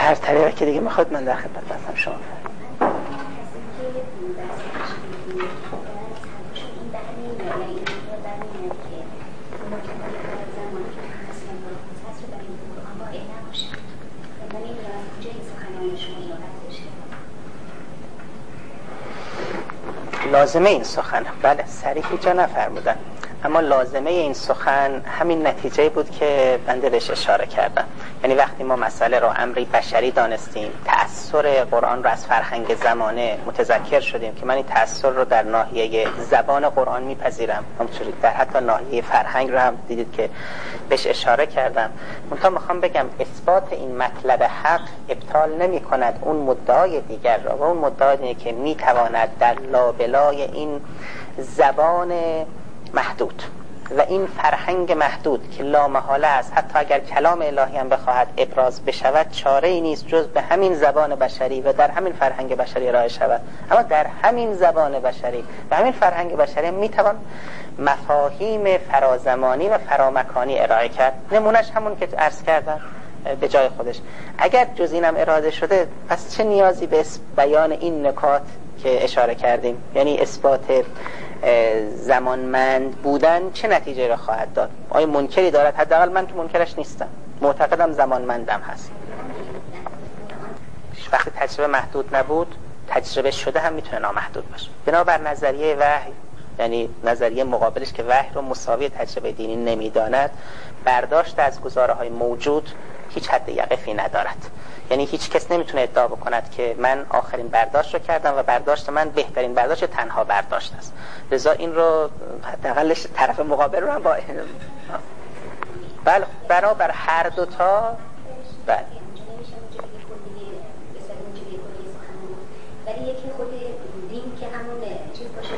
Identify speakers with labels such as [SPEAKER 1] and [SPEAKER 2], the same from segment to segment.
[SPEAKER 1] هر طریقی که دیگه میخواد من در خدمت هستم شما. لازمه این سخن، بله صریحی جا نفرمودن، اما لازمه این سخن همین نتیجه بود که بنده بهش اشاره کردم. یعنی وقتی ما مسئله رو امری بشری دانستیم، تأثیر قرآن رو از فرهنگ زمانه متذکر شدیم که من این تأثیر رو در ناحیه زبان قرآن میپذیرم، همونطوری در حتی ناحیه فرهنگ رو هم دیدید که بهش اشاره کردم. منتها میخوام بگم اثبات این مطلب حق ابطال نمی کند اون مدعای دیگر را، و اون مدعای اینه که میتواند در لابلای این زبان محدود و این فرهنگ محدود که لا محاله است، حتی اگر کلام الهی هم بخواهد ابراز بشود چاره ای نیست جز به همین زبان بشری و در همین فرهنگ بشری ارائه شود. اما در همین زبان بشری و همین فرهنگ بشری میتوان مفاهیم فرازمانی و فرامکانی ارائه کرد. نمونش همون که عرض کردم به جای خودش. اگر جز اینم اراده شده پس چه نیازی به بیان این نکات که اشاره کردیم؟ یعنی اثبات زمانمند بودن چه نتیجه را خواهد داد؟ آیا منکری دارد؟ حداقل من که منکرش نیستم، معتقدم زمانمندم هست. وقتی تجربه محدود نبود، تجربه شده هم میتونه نامحدود باشه. بنابر نظریه وحی، یعنی نظریه مقابلش که وحی رو مساوی تجربه دینی نمیداند، برداشت از گزاره‌های موجود هیچ حد یقفی ندارد. یعنی هیچ کس نمیتونه ادعا بکند که من آخرین برداشت رو کردم و برداشت من بهترین برداشت تنها برداشت است. لذا این رو حداقل طرف مقابل رو هم با بله برابر هر دوتا بله. ولی یکی خود دین که همون چیز باشه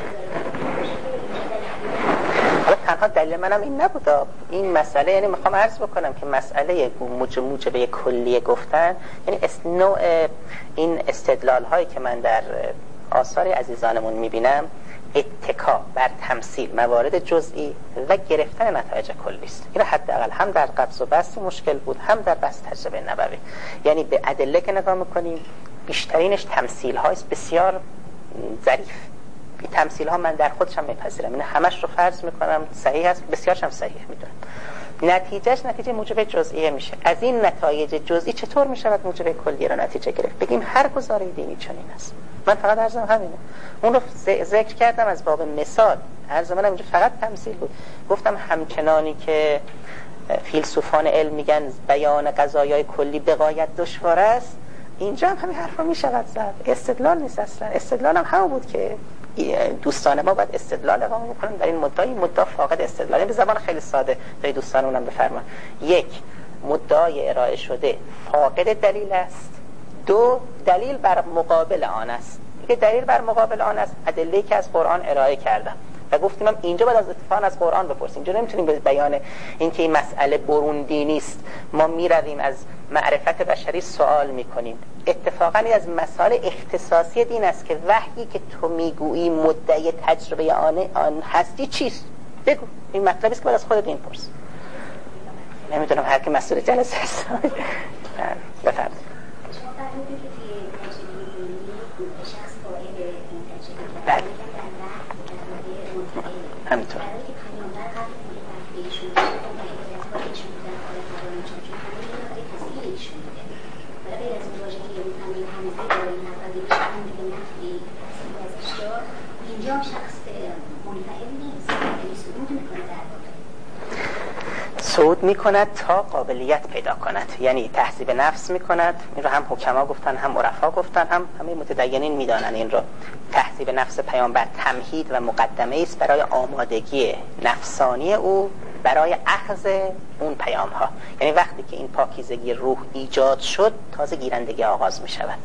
[SPEAKER 1] حالا تنها دلیل منم این نبود این مسئله. یعنی میخوام عرض بکنم که مسئله موجبه کلی گفتن، یعنی نوع این استدلال هایی که من در آثار عزیزانمون میبینم اتکا بر تمثیل موارد جزئی و گرفتن نتایج کلی است. این حداقل هم در قبض و بسط مشکل بود، هم در بحث تجربه نبوی. یعنی به ادله که نگاه میکنیم بیشترینش تمثیل هاست بسیار ظریف. این تمثیل ها من در خودشم میپذیرم، این همش رو فرض میکنم صحیح است، بسیارش هم صحیح میدونم. نتیجه موجب جزئیه میشه. از این نتایج جزئی چطور میشود موجب کلی را نتیجه گرفت؟ بگیم هر گزاره دینی چنین است. من فقط عرضم همینه. اون رو ذکر کردم از باب مثال. عرض منم اینجا فقط تمثیل بود. گفتم همچنانی که فیلسوفان علم میگن بیان قضایای کلی به غایت دشوار است، اینجا هم همین حرفا میشود زد. استدلال نیست اصلا. استدلال هم همون بود که دوستان ما باید استدلال اقامه بکنن در این مدعا فاقد استدلال. به زبان خیلی ساده تا دوستانمونم بفرمان. یک، مدعای ارائه شده فاقد دلیل است. دو، دلیل بر مقابل آن است. که دلیل بر مقابل آن است ادله‌ای که از قرآن ارائه کردم و گفتیم هم اینجا باید از اتفاقا از قرآن بپرسیم. اینجا نمیتونیم به بیان اینکه این مسئله برون دینی است ما میرویم از معرفت بشری سوال میکنیم. اتفاقا این از مسائل اختصاصی دین است که وحیی که تو میگویی مدعی تجربه آن هستی چیست؟ بگو. این مطلبی است که باید از خودت این پرس. نمیدونم هر کی مسئول جلسه است. بفرمایید. بله. همینطور. صعود میکند تا قابلیت پیدا کند، یعنی تهذیب نفس میکند. این رو هم حکما گفتن، هم عرفا گفتن، هم همه متدینین میدانن. این رو تهذیب نفس پیامبر تمهید و مقدمه است برای آمادگی نفسانی او برای اخذ اون پیام ها. یعنی وقتی که این پاکیزگی روح ایجاد شد تازه گیرندگی آغاز می شود.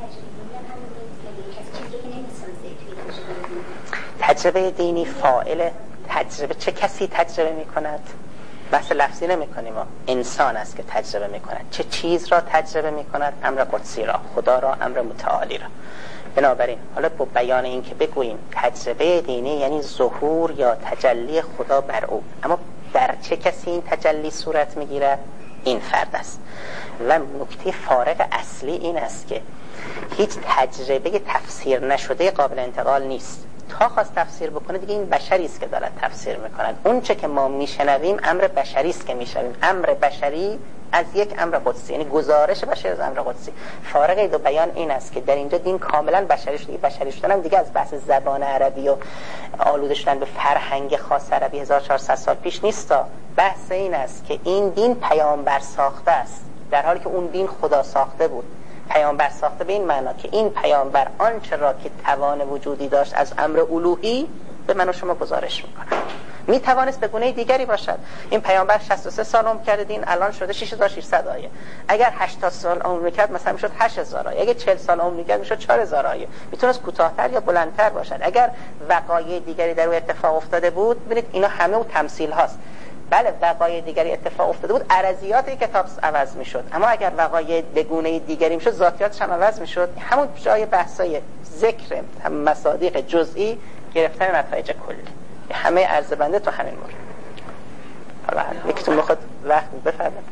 [SPEAKER 1] تجربه دینی فاعل تجربه. چه کسی تجربه می کند؟ بحث لفظی نمی کنیم، انسان است که تجربه می کند. چه چیز را تجربه می کند؟ امر قدسی را، خدا را، امر متعالی را. بنابراین حالا با بیان این که بگوییم تجربه دینی یعنی ظهور یا تجلی خدا بر او، اما در چه کسی این تجلی صورت میگیره؟ این فرد است. و نکته فارق اصلی این است که هیچ تجربه تفسیر نشده قابل انتقال نیست. تا خواست تفسیر بکنه دیگه این بشری است که دارد تفسیر میکند. اون چه که ما میشنویم امر بشری است که میشنویم، امر بشری از یک امر قدسی، یعنی گزارش بشری از امر قدسی. فارق دو بیان این است که در اینجا دین کاملا بشری شده. بشری شدن هم دیگه از بحث زبان عربی و آلوده شدن به فرهنگ خاص عربی 1400 سال پیش نیست. بحث این است که این دین پیامبر ساخته است، در حالی که اون دین خدا ساخته بود. پیامبر ساخته به این معنا که این پیامبر آنچه را که توان وجودی داشت از امر الوهی به من و شما گزارش میکنه. می توانست به گونه دیگری باشد. این پیامبر 63 سال عمر کرده، دین الان شده 6600 آیه. اگر 80 سال عمر میکرد مثلا میشد 8000 آیه. اگر 40 سال عمر میکرد میشد 4000 آیه. میتونست کوتاه‌تر یا بلندتر باشد. اگر وقایع دیگری در او اتفاق افتاده بود، ببینید اینا همه او تمثیل هاست. بله وقایع دیگری اتفاق افتاده بود، عرضیات کتاب عوض میشد، اما اگر وقایع به گونه دیگری میشد ذاتیاتش هم عوض میشد. همون جای بحثای ذکر مصادیق جزئی گرفتن نتایج کلی، همه عرض بنده تو همین مورد. حالا یکیتون بخواد وقت بفرمایید.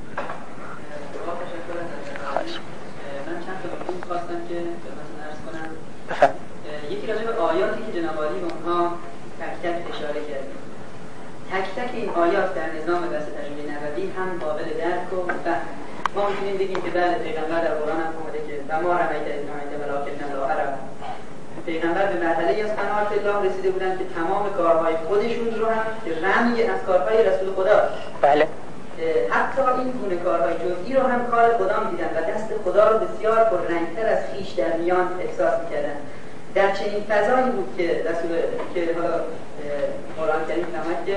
[SPEAKER 1] خواهش
[SPEAKER 2] من چند تا نکته خواستم که مثلا عرض کنم.
[SPEAKER 1] بفرمایید.
[SPEAKER 2] یکی راجع به آیاتی که جناب عالی اونها تک تک اشاره کردید. تک تک این آیات در نظام بحث تجربه نبوی هم قابل درک و فهم. ما میتونیم بگیم که بله پیغمبر در قرآن هم اومده که و ما رمیت اذ رمیت ولکن الله رمی. پیغمبر به مرحله از قناعت الله رسیده بودن که تمام کارهای خودشون رو هم که رمی از کارهای رسول خدا،
[SPEAKER 1] بله،
[SPEAKER 2] حتی این گونه کارهای جزئی رو هم کار خدا می‌دیدن و دست خدا رو بسیار پررنگ‌تر از خویش در میان احساس می‌کردن. در چنین فضایی بود که رسول که حالا قرآن کریم فرمود که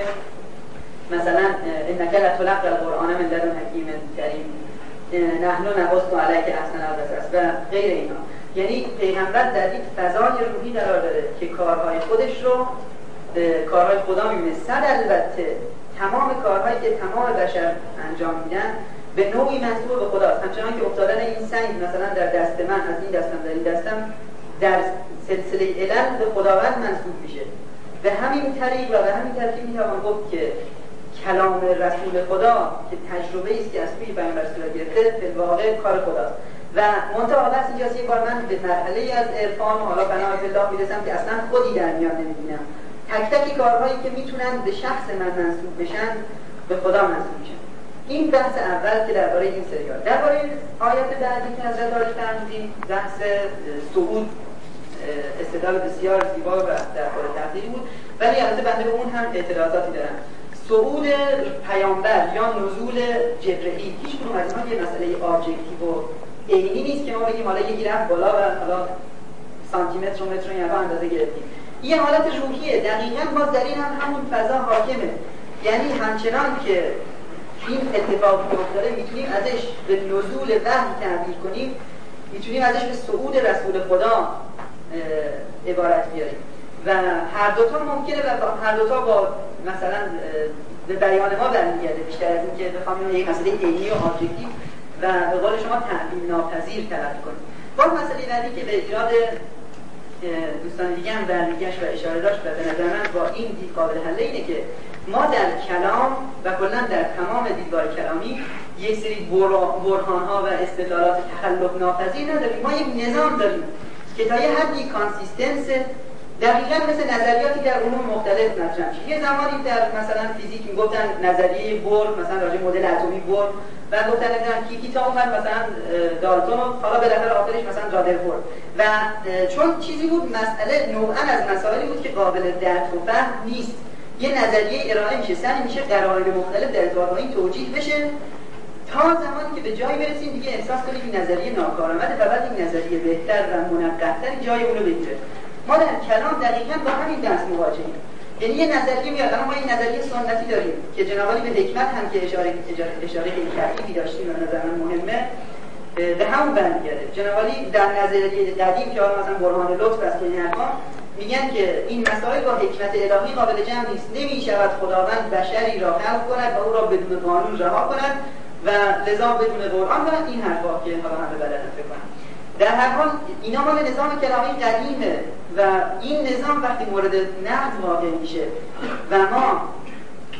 [SPEAKER 2] مثلا انک لتلقی القرآن من لدن حکیم کریم نحن نقص علیک احسن القصص و غیر اینا. یعنی پیغمبر در یک فضای روحی قرار داره که کارهای خودش رو کارهای خدا می‌بینه. البته تمام کارهایی که تمام بشر انجام میدن به نوعی منسوب به خداست. همچنان که افتادن این سنگ مثلا در دست من، از این دستم در این دستم، در سلسله علل به خداوند منسوب میشه. به همین طریق و به همین ترتیب میتوان گفت که کلام رسول خدا که تجربه است که از توی پیامبر صورت گرفته به واقع کار خداست. و منتها بس اینجاست یک بار من به مرحله از عرفان و حالا بنابرای الله میرسم که اصلا خودی در میان نمیبینم. تک تک کارهایی که میتونن به شخص من منسوب بشن به خدا منسوب میشن. این بحث اول که درباره این سریال. درباره آیات بعدی که حضرت عالی فرمودین بحث صعود، استدلال بسیار زیبا و در حال تحقیقی بود، ولی البته بنده به اون هم اعتراضاتی دارم. صعود پیامبر یا نزول جبرئیل هیچ کدوم از اینها یه مسئله ابجکتیو و عینی نیست که ما بگیم حالا یکی رفت بالا و حالا سانتی متر و متر یا اندازه گرفتیم. یه حالت روحیه. دقیقاً باز در این هم همون فضا حاکمه. یعنی همچنان که این اتفاق افتاده میتونیم ازش به نزول وحی تعبیر کنیم، میتونیم ازش به صعود رسول خدا عبارت بیاریم و هر دوتا ممکنه و هر دوتا با مثلا به بیان ما برمیگرده بیشتر از این که بخوام یک مسئله عینی و ابجکتیو و به قول شما تعبیر ناپذیر تلقی کنیم. باز مسئله بعدی که به ایراد دوستان دیگه هم برمیگشت و اشاره داشت و به نظر من با این دید قابل حله اینه که ما در کلام و کلا در تمام دیدگاه کلامی یک سری برهان‌ها و استدلالات تخلف ناپذیر نداریم. ما یک نظام داریم که تا یه حدی کانسیستنس، دقیقاً مثل نظریاتی در علوم مختلف مطرح میشه. یه زمانی در مثلا فیزیک میگفتن نظریه بور، مثلا راجع مدل اتمی بور، و گفتن نمیدونم کی تا اومد مثلا دالتون، حالا بالاخره آخرش مثلا رادرفورد. و چون چیزی بود مسئله نوعاً از مسائلی بود که قابل درک و فهم نیست، یه نظریه ارائه میشه، سعی میشه قرائن مختلف در ارتباط با این توجیه بشه تا زمانی که به جایی برسیم دیگه احساس کنیم این نظریه ناکارآمده و بعد این نظریه بهتر و منقح‌تر جای اون رو بگیره. ما در کلام دقیقاً با همین دست مواجهیم. یعنی یه نظریه میاد، اما ما این نظریه سنتی داریم که جناب عالی به حکمت هم که اشاره کردی داشتیم و نظر من مهمه به همون برمیگرده. جناب عالی در نظریه قدیم که مثلا برهان لطف است که این حرفا میگن که این مسائل با حکمت الهی قابل جمع نیست. نمیشود خداوند بشری را خلق کند و او را بدون قانون رها کند و لذا بدون قرآن و این حرفا که حالا همه بلدن فکر کنم. در هر حال اینا مال نظام کلامی قدیمه و این نظام وقتی مورد نقد واقع میشه و ما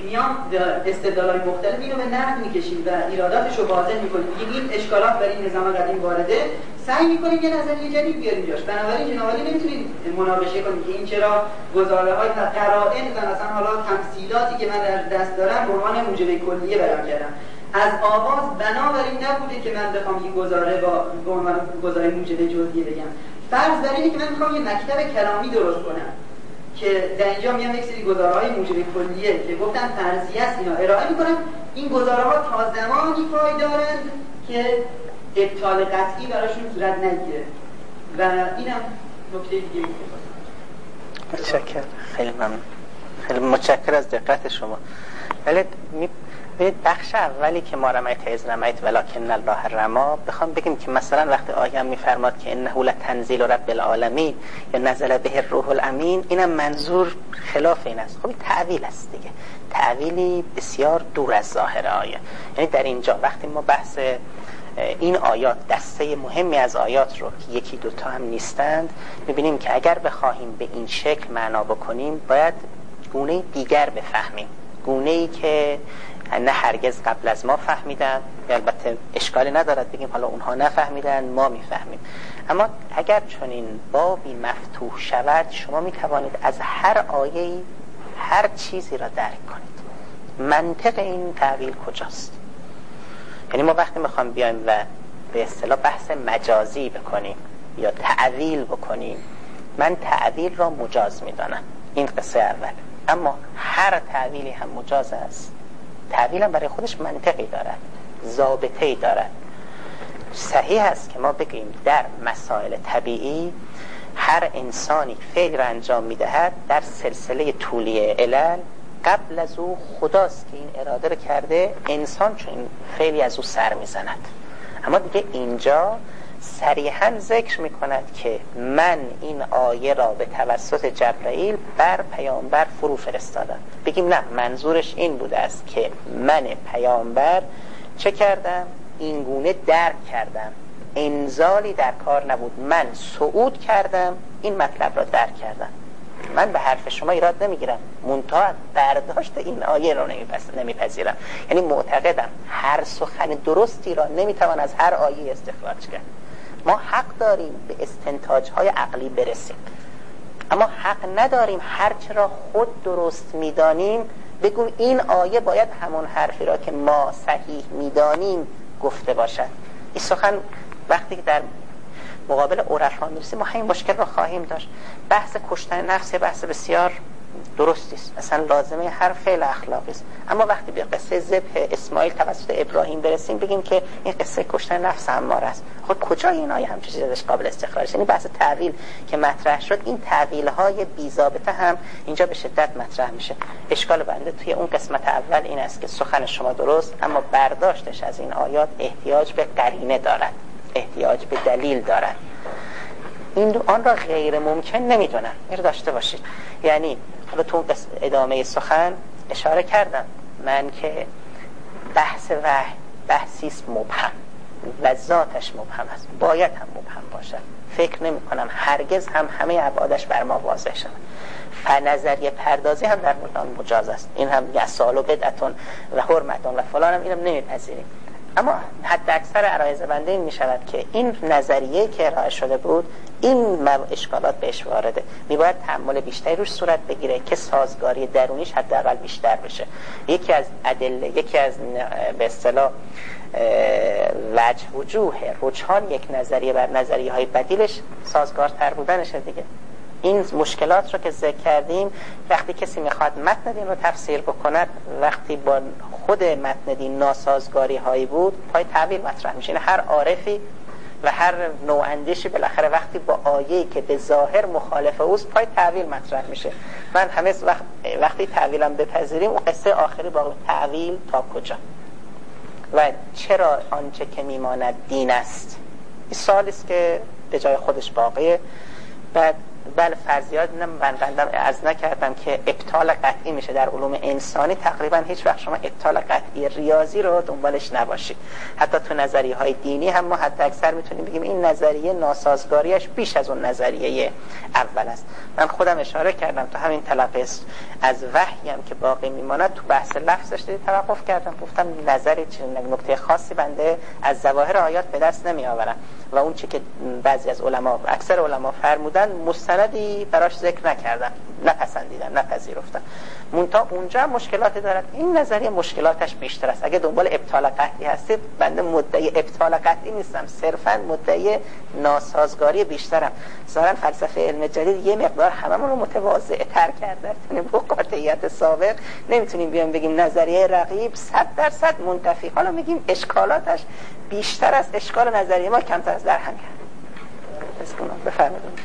[SPEAKER 2] میام استدلال‌های مختلف اینو به نقد میکشیم و ایراداتش رو واضح میکنیم، میگیم این اشکالات برای این نظام قدیم وارده، سعی میکنیم یه نظریه جدید بیاریم جاش. بنابراین جناب عالی نمیتونید مناقشه کنید که این چرا گزاره‌های و قرائن و مثلا حالا تمثیلاتی که من در دست دارم به عنوان موجب کلیه بیان کردم. از آغاز بنابراین نبوده که من بخوام یک گزاره به عنوان گزاره موجب جزئیه بگم. فرض بر اینه که من میخوام یه مکتب کلامی درست کنم که در اینجا میام یک سری گزاره‌های موجب کلیه که گفتن فرضیه است اینا ارائه میکنم. این گزاره‌ها تا زمانی پایدارند که ابطال قطعی براشون صورت نگیره و اینم نکته دیگه.
[SPEAKER 1] متشکرم، خیلی ممنون، خیلی متشکرم از دقت شما. ولی ببینید بخش اولی که ما رمیت از رمیت ولکن الله رما، بخوام بگیم که مثلا وقتی آیه میفرماد که انه لتنزیل رب العالمین یا نزل به الروح الامین، اینم منظور خلاف این است. خب این تعویل است دیگه، تعویلی بسیار دور از ظاهر آیه. یعنی در اینجا وقتی ما بحث این آیات، دسته مهمی از آیات رو که یکی دوتا هم نیستند، میبینیم که اگر بخواهیم به این شکل معنا بکنیم باید گونه دیگر بفهمیم، گونه‌ای که نه هرگز قبل از ما فهمیدن، البته اشکالی ندارد بگیم حالا اونها نفهمیدن ما میفهمیم، اما اگر چنین بابی مفتوح شود شما میتوانید از هر آیه‌ای هر چیزی را درک کنید. منطق این تعبیر کجاست؟ یعنی ما وقتی میخوام بیایم و به اصطلاح بحث مجازی بکنیم یا تعویل بکنیم، من تعویل را مجاز میدانم، این قصه اول. اما هر تعویلی هم مجاز است. تعویل هم برای خودش منطقی دارد، ضابطه‌ای دارد. صحیح است که ما بگیم در مسائل طبیعی هر انسانی فعل را انجام میدهد در سلسله طولی علل قبل از او خداست که این اراده رو کرده، انسان چون فعلی از او سر میزند. اما دیگه اینجا صریحاً ذکر میکند که من این آیه را به توسط جبرائیل بر پیامبر فرو فرستادم. بگیم نه، منظورش این بوده است که من پیامبر چه کردم؟ این گونه درک کردم، انزالی در کار نبود، من صعود کردم این مطلب را درک کردم. من به حرف شما ایراد نمیگیرم، منتها برداشت این آیه رو نمیپذیرم. یعنی معتقدم هر سخن درستی را نمیتوان از هر آیه استخراج کرد. ما حق داریم به استنتاج‌های عقلی برسیم، اما حق نداریم هرچه را خود درست میدانیم بگویم این آیه باید همون حرفی را که ما صحیح میدانیم گفته باشد. این سخن وقتی که در مقابل عرفا میرسیم ما همین مشکل را خواهیم داشت. بحث کشتن نفس بحث بسیار درستی است، اصلا لازمه هر فعل اخلاقی است. اما وقتی به قصه ذبح اسماعیل توسط ابراهیم برسیم بگیم که این قصه کشتن نفس اماره است، خب کجا این آیه همچین چیزی ازش قابل استخراج؟ یعنی بحث تعویل که مطرح شد، این تعویل‌های بی‌ضابطه هم اینجا به شدت مطرح میشه. اشکال بنده توی اون قسمت اول این است که سخن شما درست، اما برداشتش از این آیات احتیاج به قرینه دارد، احتیاج به دلیل دارد. این آن را غیر ممکن نمیدونن، این رو داشته باشید. یعنی حالا تو ادامه سخن اشاره کردم من که بحث وحی بحثیست مبهم و ذاتش مبهم است، باید هم مبهم باشد. فکر نمی کنم هرگز هم همه ابعادش بر ما واضح شد. فنظریه پردازی هم در مورد آن مجاز است، این هم یسال و بدعتون و حرمتون و فلان هم اینم نمیپذیریم. اما حد اکثر عرایض بنده این می شود که این نظریه که ارائه شده بود این اشکالات بهش وارده، می باید تأمل بیشتری روش صورت بگیره که سازگاری درونیش حداقل بیشتر بشه. یکی از ادله، یکی از به اصطلاح وجوه رجحان یک نظریه بر نظریه های بدیلش سازگارتر بودنشه دیگه. این مشکلات رو که ذکر کردیم وقتی کسی میخواد متن دین رو تفسیر بکند، وقتی با خود متن دین ناسازگاری هایی بود پای تعویل مطرح میشه. این هر عارفی و هر نواندیشی بالاخره وقتی با آیه‌ای که به ظاهر مخالف اوست پای تعویل مطرح میشه. من همه وقتی تعویلم بپذیریم اون قصه آخری با تعویل تا کجا و چرا آنچه که میماند دین است، این سوالی است که به جای خودش باقیه. بعد بله فرضیات بندم عرض نکردم که ابطال قطعی میشه در علوم انسانی. تقریبا هیچ وقت شما ابطال قطعی ریاضی رو دنبالش نباشید. حتی تو نظریه های دینی هم ما حد اکثر میتونیم بگیم این نظریه ناسازگاریش بیش از اون نظریه اول است. من خودم اشاره کردم تو همین تلقی از وحی هم که باقی میماند تو بحث لفظش توقف کردم، گفتم نظری نکته خاصی بنده از ظواهر آیات به دست نمی آورم و اون چی که بعضی از علما اکثر علما فرمودن مستندی براش ذکر نکردن، نپسندیدن، نپذیرفتن. منتها اونجا مشکلاتی دارد. این نظریه مشکلاتش بیشتر است. اگه دنبال ابطال قطعی هستید، بنده مدعی ابطال قطعی نیستم، صرفا مدعی ناسازگاری بیشترم. ظاهرا فلسفه علم جدید یه مقدار هممون رو متواضع تر کرده. یعنی با قاطعیت سابق نمیتونیم بیان بگیم نظریه رقیب 100% منتفی، حالا میگیم اشکالاتش بیشتر است، اشکال نظریه ما کمتر از در هم کرد. بفرمایید.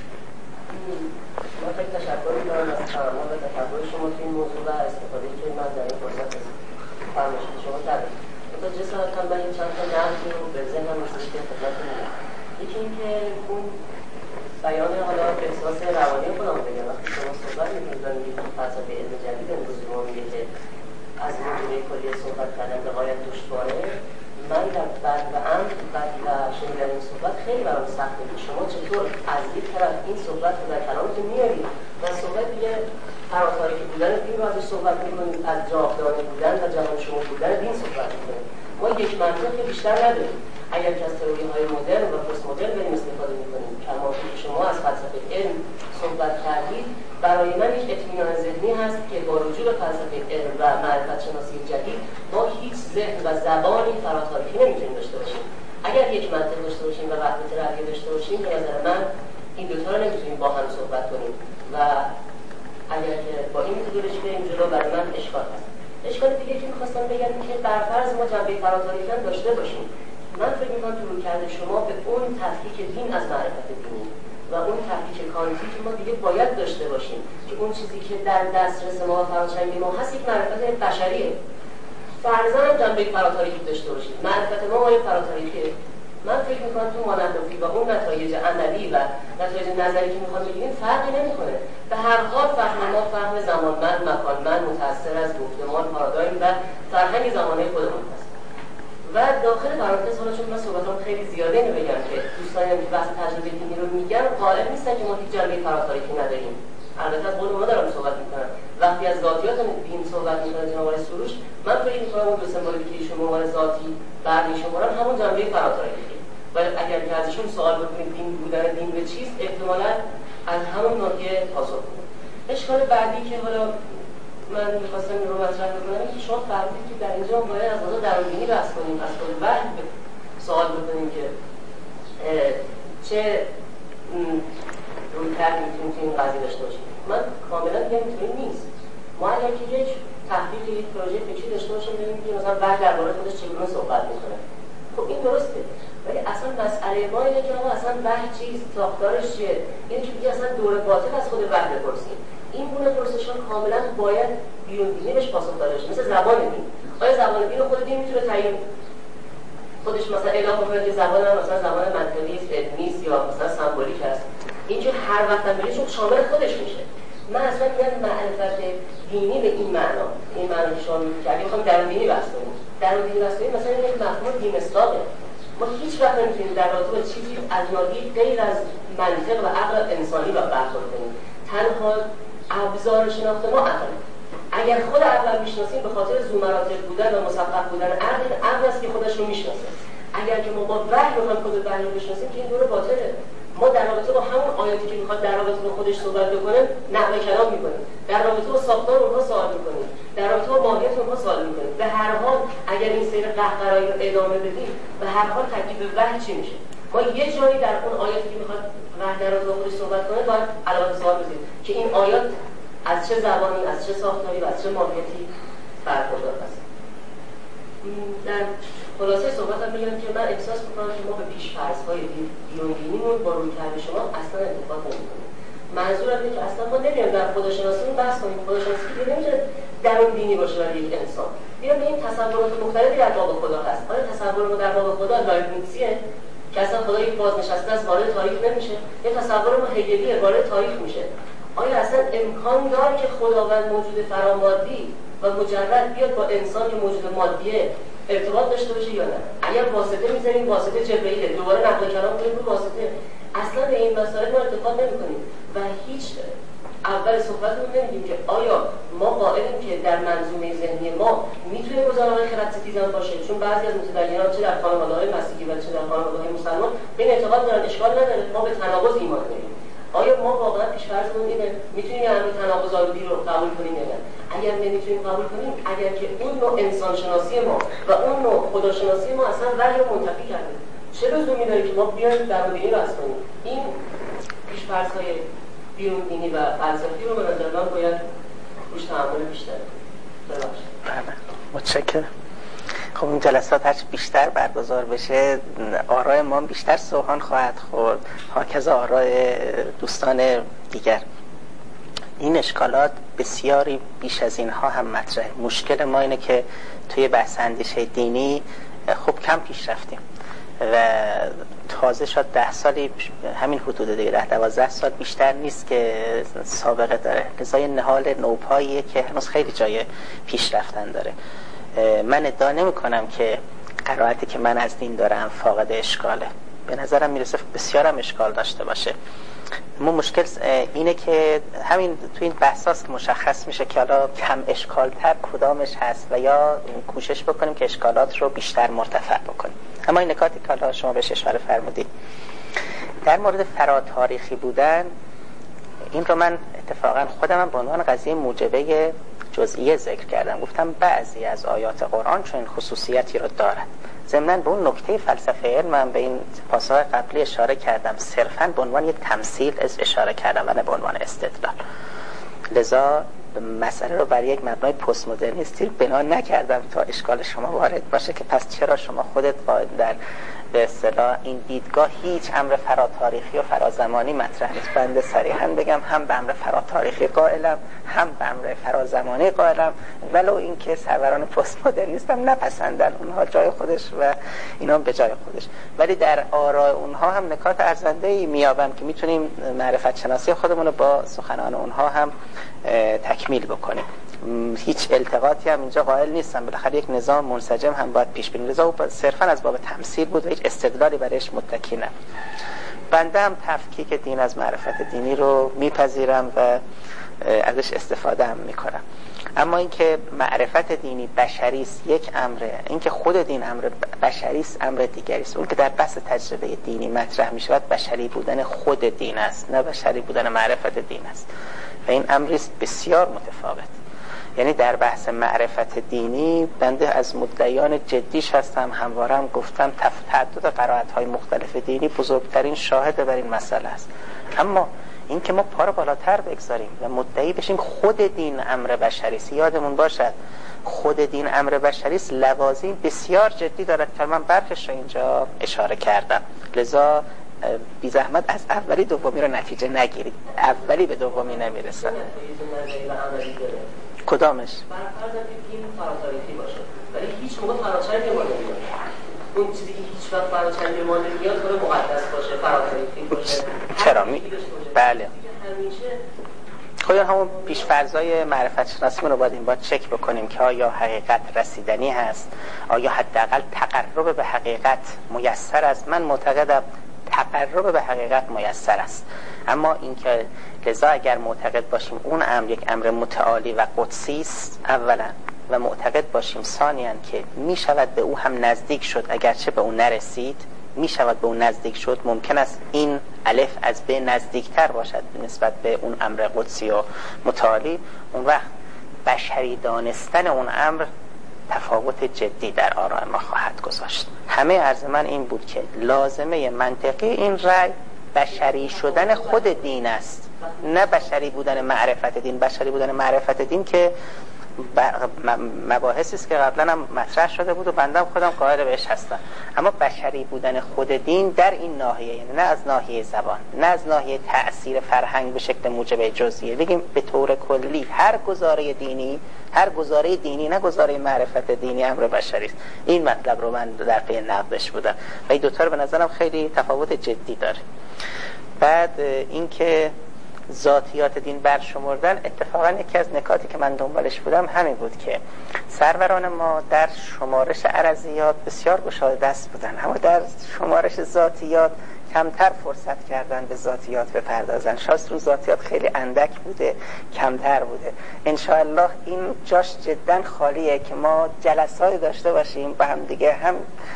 [SPEAKER 3] من خیلی تشکر می‌کنم از تمام و تفکر شما توی این موضوع و استفاده‌ای که من در این فرصت فرمایشات شما کردم. متوجه شدم من چند تا نقدی رو به ذهنم رسید که خدمتتون میگم. یکی اینکه اون بیان حالا احساس روانی خودم بگم، وقتی شما صحبت می‌کنید و میگید فلسفه علم جدید امروز به ما میگه که از موضوع کلی صحبت کردن به غایت دشواره، من در بعد و شنیدن این صحبت خیلی برام سخته که شما چطور از یک طرف این صحبت رو در کلامتون میارید و صحبت دیگه فراتاریخی بودن دین رو ازش صحبت میکنید، از جاودانه بودن و جهان شمول بودن دین صحبت میکنید. ما یک منطق بیشتر نداریم. اگر که از تئوری‌های مدرن و پست مدرن بریم استفاده میکنیم، کماکان که شما از فلسفه علم صحبت کردید، برای من یک اطمینان ذهنی هست که با رجوع به فلسفه علم و معرفت شناسی جدید ما هیچ ذهن و زبانی فراتاریخی نمیتونیم داشته باشیم. اگر یک منطق داشته باشیم و وحدت رویه داشته باشیم، به نظر من این دوتا رو نمیتونیم با هم صحبت کنیم و اگر که با این میتودولوژی بریم جلو، برای من اشکال هست. اشکال دیگه که میخواستم بگم که بر فرض ما جنبه فراتاریخی هم داشته باشیم، من فکر میکنم تو رویکرد شما به اون تفکیک دین از معرفت دینی و اون تفکیک کانتی که ما دیگه باید داشته باشیم که اون چیزی که در دسترس ما و فراچنگ ما هست یک معرفت بشریه. فرضاً هم جنبه فراتاریخی داشته باشیم، معرفت ما با فراتاریخیه. من فکر میکنم تو مانندوفی و اون نتایج عملی و نتایج نظری که میخوام بگیریم فرقی نمیکنه. به هر حال فهم ما فهم زمانمند، مکانمند، متأثر از گفتمان، پارادایم و فرهنگ زمانه خودمون هست. و داخل پرانتز حالا چون من صحبتام خیلی زیاده اینو بگم که دوستانی که بحث تجربه دینی رو میگن قائل نیستن که ما هیچ جنبه فراتاریخی نداریم. البته از قول ما دارم صحبت میکنم. وقتی از ذاتیات دین صحبت میکنه جناب آقای سروش، من فکر میکنم اون دو سمبولی که ایشون عنوان ذاتی برمی‌شمارن همون جنبه فراتاریخی. ولی اگر که ازشون سوال بکنید دین بودن دین به چیست، احتمالاً از همون ناحیه پاسخ بدن. اشکال بعدی که حالا من می‌خواستم این رو مطرح بکنم که شما فرمودید که در اینجا باید از نظر درونبینی بحث کنیم، از خود وحی سوال بکنیم که چه رویکردی میتونیم تو این قضیه داشته باشیم. من کاملا میگم اینطوری نیست. ما اگر که یک تحقیق یک پروژه فکری داشته باشیم ببینیم که مثلا وحی درباره خودش چگونه صحبت می‌کنه، خب این درسته. ولی اصلا مسئله ما اینه که آقا اصلا وحی چیست، ساختارش چیه؟ اینه که دیگه اصلا دور باطن از خود وحی بپرسیم. این گونه پرسش‌ها کاملا باید بیرون‌بینی بهش پاسخ داده بشه. مثل زبان دین. آیا زبان دین رو خود دین میتونه تعیین خودش مثلا اعلام کنه که زبان مثلا زبان منطقی است، علمی است یا مثلا سمبولیک است؟ اینجور هر وقت هم بگه چون شامل خودش میشه. من اصلا میگم معرفت دینی به این معنا که شما میگید میخوام درونبینی بحث کنیم. درونبینی بحث کنیم مثلا یک مفهوم دین اصلاحه. ما هیچ وقت نمیتونیم در رابطه با چیزی از ناحیه غیر از منطق و عقل انسانی برخورد کنیم. تنها ابزار شناخت ما عقل. اگر خود عقل میشناسیم به خاطر ذومراتب بودن و مسبق بودن عقل است که خودش رو میشناسه. اگر که ما با وحی رو هم خود وحی رو بشناسیم که این دور باطله. ما در رابطه با همون آیاتی که میخواد در رابطه با خودش صحبت بکنه نقل کلام میکنیم، در رابطه با ساختار اونها سوال میکنیم، در رابطه با ماهیت اونها سوال میکنیم. به هر حال اگر این سیر قهقرایی رو ادامه بدیم به هر حال تکلیف وحی چی میشه؟ ما یه جایی در اون آیاتی که میخواد وحی در رابطه با خودش صحبت کنه باید علامت سوال بزنیم که این آیات از چه زبانی، از چه ساختاری و از چه ماهیتی برخوردار است. در خلاصه صحبتم میگم که من احساس میکنم که ما به پیش‌فرض‌های بیرون‌بینیمون با رویکرد شما اصلا اتفاق نمی‌کنیم. منظورم اینه که اصلا ما نمیایم در خداشناسیمون بحث کنیم. خداشناسی که نمیشه درون دینی باشه برای یک انسان. بیایم این تصورات مختلفی در باب خدا هست. آیا تصور ما در باب خدا لایبنیتسیه که اصلا خدا یک بازنشسته از وارد تاریخ نمیشه، یه تصور ما هگلی وارد تاریخ میشه. آیا اصلا امکان داره که خداوند موجود فرامادی و مجرد بیاد با انسان که موجود مادیه ارتباط داشته باشه یا نه؟ اگر واسطه میذاریم واسطه جبرئیل، دوباره نقل کلام کنیم رو واسطه، اصلا به این مسائل ما ارتباط نمی‌کنیم و هیچ اول صحبتمون نمی‌گیم که آیا ما قائلیم که در منظومه ذهنی ما میتونه گزاره‌های خرد ستیزان باشه، چون بعضی از متدینان چه در خانواده‌های مسیحی و چه در خانواده‌های مسلمان به این اعتقاد دارن اشکال نداره ما به تناقض ایمان داریم. آیا ما واقعا پیش‌فرضمون اینه میتونیم یه امر تناقض‌آلودی رو قبول کنیم یا نه؟ اگر نمیتونیم قبول کنیم، اگر که اون نوع انسان شناسی ما و اون نوع خداشناسی ما اصلا ولی منتفی کرده، چه لزومی داره که ما بیایم درونی رو بحث کنیم؟ این پیش‌فرض‌های بیرون دینی و فلسفی رو به نظر من باید روش تأمل بیشتر
[SPEAKER 1] بله، متشکرم. خب این جلسات هرچی بیشتر برگزار بشه آرای ما بیشتر سوهان خواهد خورد، هاکذا آرای دوستان دیگر. این اشکالات بسیاری بیش از اینها هم مطرحه. مشکل ما اینه که توی بحث اندیشه دینی خب کم پیش رفتیم و تازه شد 10 سالی همین حدود دیگه 10-12 سال بیشتر نیست که سابقه داره، لذا یه نهال نوپاییه که هنوز خیلی جای پیش رفتن داره. من ادعا نمی کنم که قرائتی که من از دین دارم فاقد اشکاله، به نظرم میرسه بسیارم اشکال داشته باشه. اما مشکل اینه که همین تو این بحثاست که مشخص میشه که حالا کم اشکالتر کدامش هست و یا کوشش بکنیم که اشکالات رو بیشتر مرتفع بکنیم. اما این نکاتی که حالا شما بهش اشاره فرمودید در مورد فراتاریخی بودن، این رو من اتفاقا خودم به عنوان قضیه موجبه جزئیه ذکر کردم. گفتم بعضی از آیات قرآن چون خصوصیتی رو دارد. ضمناً به اون نکته فلسفه علم من به این پاسخ قبلی اشاره کردم، صرفاً به عنوان یک تمثیل اشاره کردم و نه به عنوان استدلال. لذا مسئله رو بر یک مبنای پست مدرنیستی بنا نکردم تا اشکال شما وارد باشه که پس چرا شما خودت در به اصطلاح این دیدگاه هیچ امر فراتاریخی و فرازمانی مطرح نیست. بنده صریحاً بگم هم به امر فراتاریخی قائلم هم به امر فرازمانی قائلم، ولو اینکه سروران پست مدرنیستم نپسندن اونها جای خودش و اینا به جای خودش، ولی در آراء اونها هم نکات ارزنده‌ای میابم که میتونیم معرفت شناسی خودمون رو با سخنان اونها هم تکمیل بکنیم. هیچ التقاطی هم اینجا قائل نیستم، بالاخره یک نظام منسجم هم باید پیش بریم. لذا صرفا از باب تمثیل بود و هیچ استدلالی برایش متکی نبود. بنده هم تفکیک دین از معرفت دینی رو میپذیرم و ازش استفاده هم میکنم. اما اینکه معرفت دینی بشری است یک امره، اینکه خود دین امر بشری است امر دیگری است. اون که در بحث تجربه دینی مطرح میشود بشری بودن خود دین است، نه بشری بودن معرفت دین است و این امری است بسیار متفاوت. یعنی در بحث معرفت دینی بنده از مدعیان جدیش هستم، همواره هم گفتم تعدد قرائت‌های مختلف دینی بزرگترین شاهد بر این مسئله است. اما این که ما پا رو بالاتر بگذاریم و مدعی بشیم خود دین امر بشری است، یادمون باشد خود دین امر بشری است لوازم بسیار جدی دارد که من برخش رو اینجا اشاره کردم. لذا بی زحمت از اولی دومی رو نتیجه نگیرید، اولی به دومی نمیرسه. کدامش؟
[SPEAKER 3] فرض این فراتاریخی باشه ولی هیچ موقع فراتاریخی نمیاد. اون چیزی که هیچ وقت فراتاریخی نمیاد طور مقدس باشه، فراتاریخی باشه.
[SPEAKER 1] چرا بله. خب همون پیش فرضای معرفت شناسی رو باید این بار چک بکنیم که آیا حقیقت رسیدنی هست، آیا حداقل تقرب به حقیقت میسر است. من معتقدم تقرب به حقیقت میسر است، اما اینکه لذا اگر معتقد باشیم اون امر یک امر متعالی و قدسی است اولا و معتقد باشیم ثانیاً که می شود به او هم نزدیک شد اگرچه به او نرسید، می شود به اون نزدیک شد، ممکن است این الف از به نزدیکتر باشد نسبت به اون امر قدسی و متعالی، اون وقت بشری دانستن اون امر تفاوت جدی در آراء ما خواهد گذاشت. همه عرض من این بود که لازمه منطقی این رأی بشری شدن خود دین است، نه بشری بودن معرفت دین. بشری بودن معرفت دین که مباحثی است که قبلا هم مطرح شده بود و بنده خودم قائل بهش هستم. اما بشری بودن خود دین در این ناحیه، یعنی نه از ناحیه زبان، نه از ناحیه تفسیر فرهنگ به شکل موجب جزئیه، بگیم به طور کلی هر گزاره دینی نه گزاره معرفت دینی امر بشری است. این مطلب رو من در پی نقدش بودم و این دوتا رو به نظرم خیلی تفاوت جدی داره. بعد اینکه ذاتیات دین برشمردن، اتفاقا یکی از نکاتی که من دنبالش بودم همین بود که سروران ما در شمارش عرضیات بسیار گشاده دست بودن، اما در شمارش ذاتیات کمتر فرصت کردن به ذاتیات بپردازن. شاست رو ذاتیات خیلی اندک بوده، کمتر بوده. انشاءالله این جاش جدا خالیه که ما جلساتی داشته باشیم با هم دیگه، هم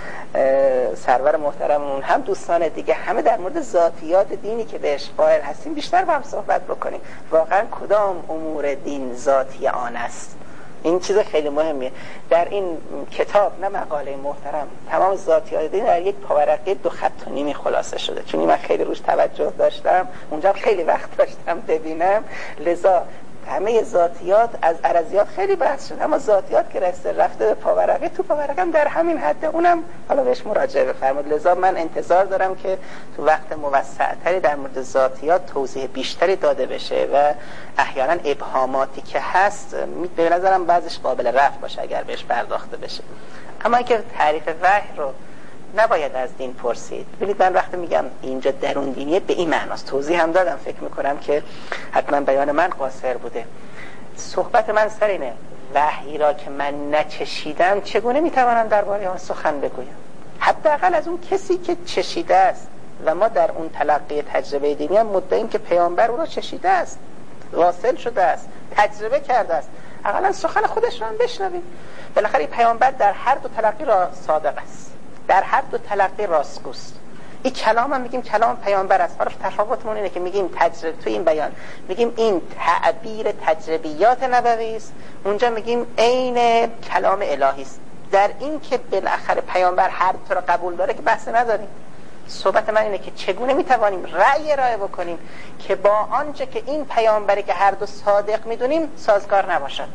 [SPEAKER 1] سرور محترممون هم دوستان دیگه، همه در مورد ذاتیات دینی که بهش قائل هستیم بیشتر با هم صحبت بکنیم. واقعا کدام امور دین ذاتی آن است؟ این چیز خیلی مهمیه. در این کتاب نه مقاله محترم، تمام ذاتیات دین در یک پاورقی 2.5 خط خلاصه شده، چون من خیلی روش توجه داشتم، اونجا خیلی وقت داشتم ببینم، لذا همه ذاتیات از عرضیات خیلی بحث شد، اما ذاتیات که رفته به پاورقی، تو پاورقی هم در همین حد، اونم حالا بهش مراجعه بفرمایید. لذا من انتظار دارم که تو وقت موسع‌تری در مورد ذاتیات توضیح بیشتری داده بشه و احیانا ابهاماتی که هست به نظرم بعضش قابل رفع باشه اگر بهش پرداخته بشه. اما اینکه تعریف وحی رو نباید از دین پرسید. ببینید من وقتی میگم اینجا درون دینیه به این معناست، توضیح هم دادم، فکر میکنم که حتما بیان من قاصر بوده. صحبت من سر اینه وحی را که من نچشیدم چگونه میتوانم درباره آن سخن بگویم؟ حداقل از اون کسی که چشیده است و ما در اون تلقی تجربه دینی هم مدعیم که پیامبر او را چشیده است، واصل شده است، تجربه کرده است، اقلا سخن خودش را هم بشنویم. بالاخره پیامبر در هر دو تلقی را صادق است، در هر دو تلقی راستگوست. این کلام هم میگیم کلام پیامبر است. حالا تفاوتمون اینه که میگیم تجربه، تو این بیان میگیم این تعبیر تجربیات نبوی است، اونجا میگیم عین کلام الهی است. در این که بالاخره پیامبر هر دو را قبول داره که بحث نداریم. صحبت من اینه که چگونه میتوانیم رأی ارائه بکنیم که با آنچه که این پیامبری که هر دو صادق میدونیم سازگار نباشد.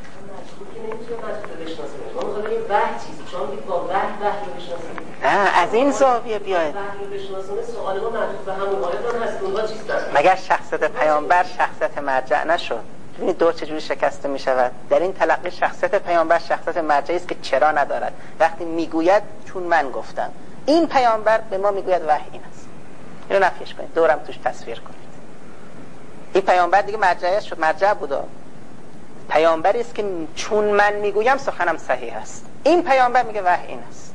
[SPEAKER 1] از این زاویه بیاید. مگر شخصیت پیامبر شخصیت مرجع نشد؟ ببینید دور چجوری شکسته می شود. در این تلقی شخصیت پیامبر شخصیت مرجعی است که چرا ندارد. وقتی میگوید چون من گفتم، این پیامبر به ما میگوید وحی این است، اینو نفیش کنید، دورم توش تصویر کنید. این پیامبر دیگه مرجعی شد، مرجع بودا، پیامبری است که چون من میگویم سخنم صحیح است. این پیامبر میگه وحی این است.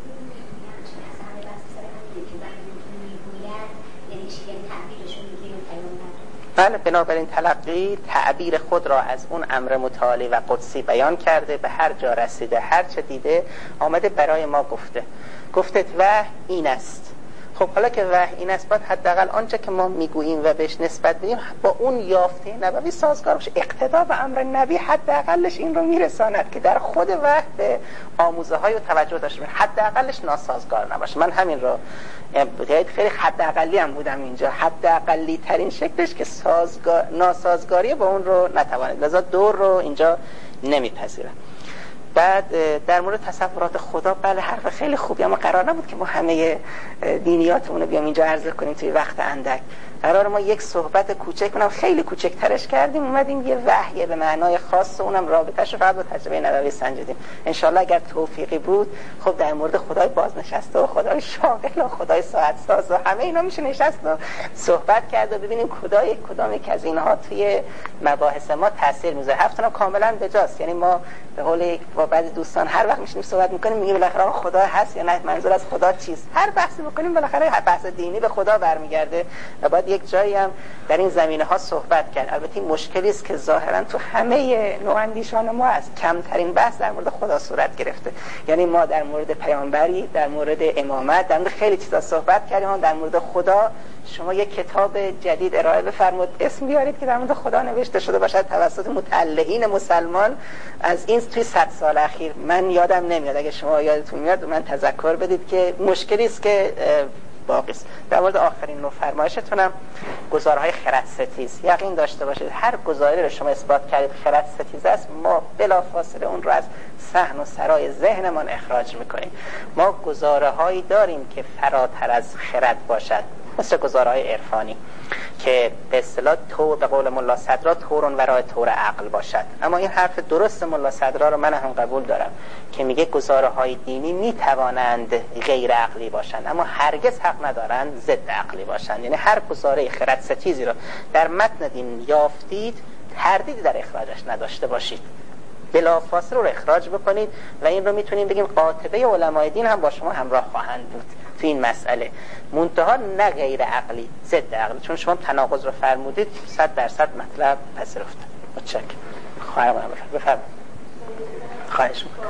[SPEAKER 1] بله، بنابراین تلقی تعبیر خود را از اون امر متعالی و قدسی بیان کرده، به هر جا رسیده، هر چه دیده آمده برای ما گفته وحی این است. خب حالا که وحی این است، باید حداقل آنچه که ما میگوییم و بهش نسبت بدیم با اون یافته نبوی سازگار باشه. اقتدا به امر نبی حداقلش این رو میرساند که در خود وحی به آموزه های و توجه داشته باشه، حداقلش ناسازگار نباشه. من همین رو خیلی حداقلی هم بودم اینجا، حداقلی ترین شکلش که ناسازگاری با اون رو نتوانید، لذا دور رو اینجا نمیپذیرم. بعد در مورد تصورات خدا، بله حرف خیلی خوبی، اما قرار نبود که ما همه دینیاتمون رو بیام اینجا عرض کنیم توی وقت اندک. قرار ما یک صحبت کوچک کنم، خیلی کوچکترش کردیم، اومدیم یه وحی به معنای خاص و اونم رابطه‌اش رو فقط با تجربه نبوی سنجیدیم. انشالله اگر توفیقی بود، خب در مورد خدای بازنشسته و خدای شاغل و خدای ساعت ساز و همه اینا میشه نشست و صحبت کرد و ببینیم کدام یک از اینها توی مباحث ما تاثیر میذاره. هفتونم کاملا بجاست. یعنی ما به قول با بعضی دوستان هر وقت میشیم صحبت میکنیم میگیم بالاخره خدا هست یا نه، منظور از خدا چیست. هر بحثی بکنیم بالاخره بحث دینی به خدا برمیگرده و باید یک جایی هم در این زمینه‌ها صحبت کرد. البته این مشکلی است که ظاهرا تو همه نواندیشان ما از کمترین بحث در مورد خدا صورت گرفته. یعنی ما در مورد پیامبری، در مورد امامت، در مورد خیلی چیزا صحبت کردیم، در مورد خدا شما یک کتاب جدید ارائه بفرمایید، اسم بیارید که در مورد خدا نوشته شده باشد توسط متعلقین مسلمان از این توی 100 سال اخیر. من یادم نمیاد، اگه شما یادتون میاد من تذکر بدید که مشکلی است که باقی است. در مورد آخرین نوع فرمایشتونم گزارهای خردستیز، یقین داشته باشید هر گزاری رو شما اثبات کردید خردستیز است، ما بلافاصله اون رو از صحن و سرای ذهنمان اخراج میکنیم. ما گزاره‌هایی داریم که فراتر از خرد باشد، مثل گزارهای عرفانی که به اصطلاح تو به قول ملا صدرا تورون ورای تور عقل باشد. اما این حرف درست ملا صدرا رو من هم قبول دارم که میگه گزارهای دینی میتوانند غیر عقلی باشند اما هرگز حق ندارند ضد عقلی باشند. یعنی هر گزاره خردستیزی رو در متن دین یافتید تردیدی در اخراجش نداشته باشید، بلافاصله رو اخراج بکنید و این رو میتونیم بگیم قاطبه علمای دین هم با شما همراه خواهند بود تو این مسئله، منتها نه غیر عقلی، ضد عقلی، چون شما تناقض رو فرمودید 100% مطلب پذیرفته. متشکرم. بفرمایید. خواهش می‌کنم.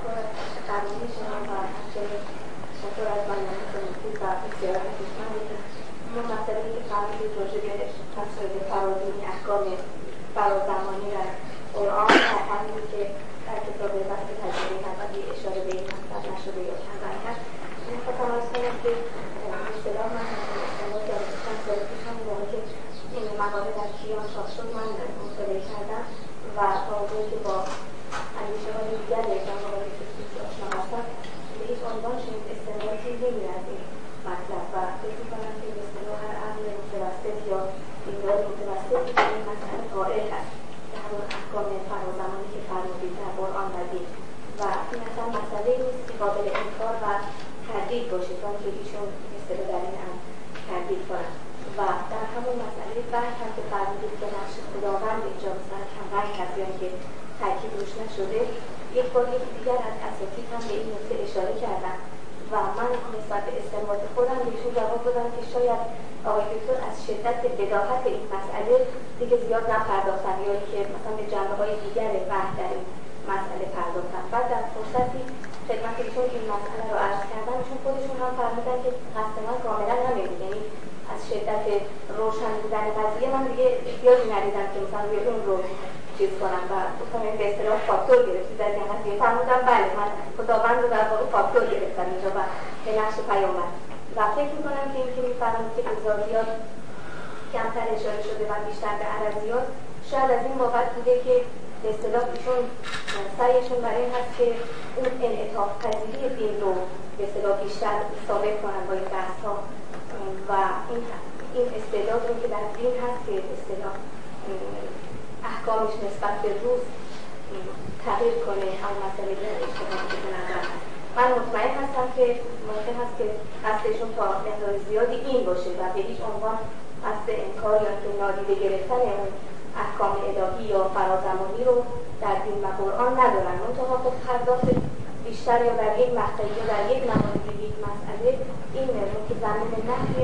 [SPEAKER 4] فرازمانی و قرآن در همینی که در کتاب بحث تجربه نبوی اشاره به این مطلب نشده یا چند هست. می‌خواستم عرض کنم که اصطلاح من استناد دارم چند سال پیش هم موقع که این مقاله در کیان چاپ شد من مطالعه کردم و تا موقعی که با اندیشه‌های دیگر یکم مقاله که آشنا هستم به هیچ عنوان چنین استنادی نمی‌ره از این مطلب و فکر می‌کنم که به اصطلاح هر عقل متوسط یا دیندار متوسطی به این مسئله قائل هست که همون احکام فرازمانی که فرمودید در قرآن و دین و این اصلا مسئله نیست که قابل انکار و تردید باشه چون که ایشون مثلا در این هم تردید کنن و در همون مسئله وحی هم که فرمودید که نقش خداوند اینجا مثلا کم وحی هست یا اینکه تاکید روش نشده، یک بار یکی دیگر از اساتید هم به این نکته اشاره کردن و من نسبت به استنباط خودم بهشون جواب دادم که شاید آقای دکتر از شدت بداهت این مسئله دیگه زیاد نپرداختن یا اینکه مثلا به جنبه‌های دیگر وحی در این مسئله پرداختن. بعد در فرصتی خدمت ایشون این مسئله رو عرض کردم چون خودشون هم فرمودن که قصد من کاملا همین، یعنی از شدت روشن بودن قضیه من دیگه احتیاجی ندیدم که مثلا روی اون رو چیز کنم و گفتم به اصطلاح فاکتور گرفتید در این قضیه. فرمودم بله من خداوند رو در واقع فاکتور گرفتم اینجا و به نقش پیامد و فکر میکنم که این که میفرمود که اضافیات کمتر اشاره شده و بیشتر به عرضیات شاید از این بابت بوده که به اصطلاح ایشون سعیشون برای این هست که اون انعطاف پذیری دین رو به اصطلاح بیشتر ثابت کنن با این بحث ها و این استعداد رو که در دین هست که به اصطلاح احکامش نسبت به روز تغییر کنه هم مسئله اشتباهی که به نظر هست. من مطمئن هستم که ممکن هست که قصدشون تا مقدار زیادی این باشه و به هیچ عنوان قصد انکار یا که نادیده گرفتن اون احکام الهی یا فرازمانی رو در دین و قرآن ندارن. منتها خب پرداخت بیشتر یا در یک مقطعی یا در یک مورد یک مسئله این رو که زمین نفی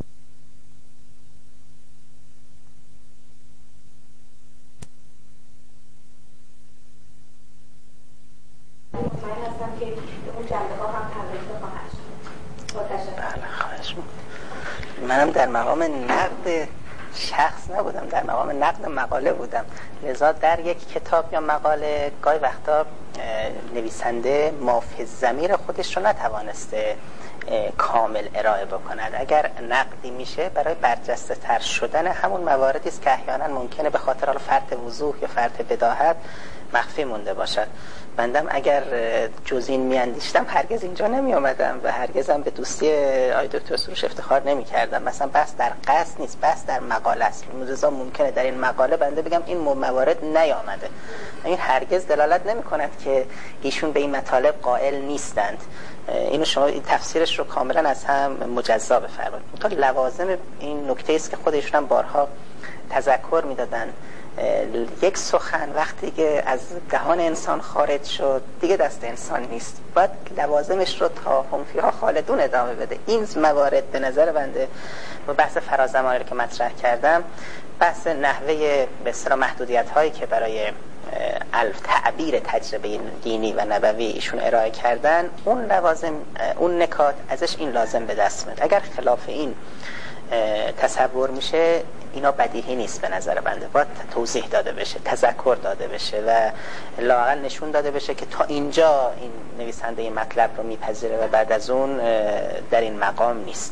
[SPEAKER 4] مطمئن هستم که اون جنبه ها هم پرداخته خواهد شد. با تشکر.
[SPEAKER 1] بله خواهش می‌کنم. منم در مقام نقد شخص نبودم، در مقام نقد مقاله بودم، لذا در یک کتاب یا مقاله گاهی وقتا نویسنده مافز ضمیر خودش رو نتوانسته کامل ارائه بکند. اگر نقدی میشه برای برجسته تر شدن همون مواردی است که احیانا ممکنه به خاطر فرط وضوح یا فرط بداهت مخفی مونده باشد. بندم اگر جز این میاندیشتم هرگز اینجا نمی آمدم و هرگزم به دوستی آقای دکتر سروش افتخار نمی کردم. مثلا بحث در قصد نیست، بحث در مقاله است. لذا ممکنه در این مقاله بنده بگم این موارد نیامده. این هرگز دلالت نمی کند که ایشون به این مطالب قائل نیستند. اینو شما این تفسیرش رو کاملا از هم مجزا بفرمایید. تا لوازم این نکته است که خودشون هم بارها تذکر میدادن. یک سخن وقتی که از دهان انسان خارج شد دیگه دست انسان نیست، باید لوازمش رو تا هم فیها خالدون ادامه بده. این موارد به نظر بنده و بحث فرازمانی رو که مطرح کردم، بحث نحوه به اصطلاح محدودیت هایی که برای تعبیر تجربه دینی و نبوی ایشون ارائه کردن، اون لوازم، اون نکات ازش این لازم به دست میاد. اگر خلاف این تصور میشه اینا بدیهی نیست به نظر بنده، باید توضیح داده بشه، تذکر داده بشه و لااقل نشون داده بشه که تا اینجا این نویسنده این مطلب رو میپذیره و بعد از اون در این مقام نیست.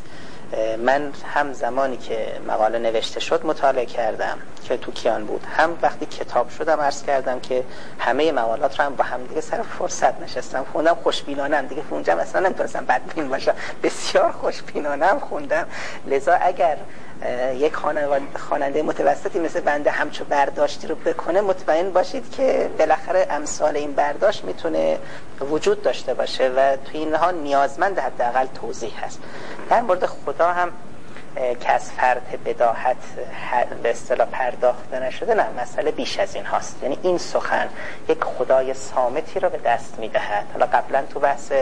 [SPEAKER 1] من هم زمانی که مقاله نوشته شد مطالعه کردم که تو کیان بود، هم وقتی کتاب شدم عرض کردم که همه مقالات رو هم با هم دیگه سر فرصت نشستم خوندم، خوشبینانم دیگه اونجا مثلا نمیتونستم بدبین باشم، بسیار خوشبینانم خوندم. لذا اگر یک خواننده متوسطی مثل بنده همچو برداشتی رو بکنه، مطمئن باشید که بالاخره امثال این برداشت میتونه وجود داشته باشه و توی اینها نیازمند حداقل توضیح هست. در مورد خدا هم که از فرط بداهت به اصطلاح پرداخته نشده، نه، مسئله بیش از این هاست. یعنی این سخن یک خدای صامتی رو به دست میدهد. حالا قبلا تو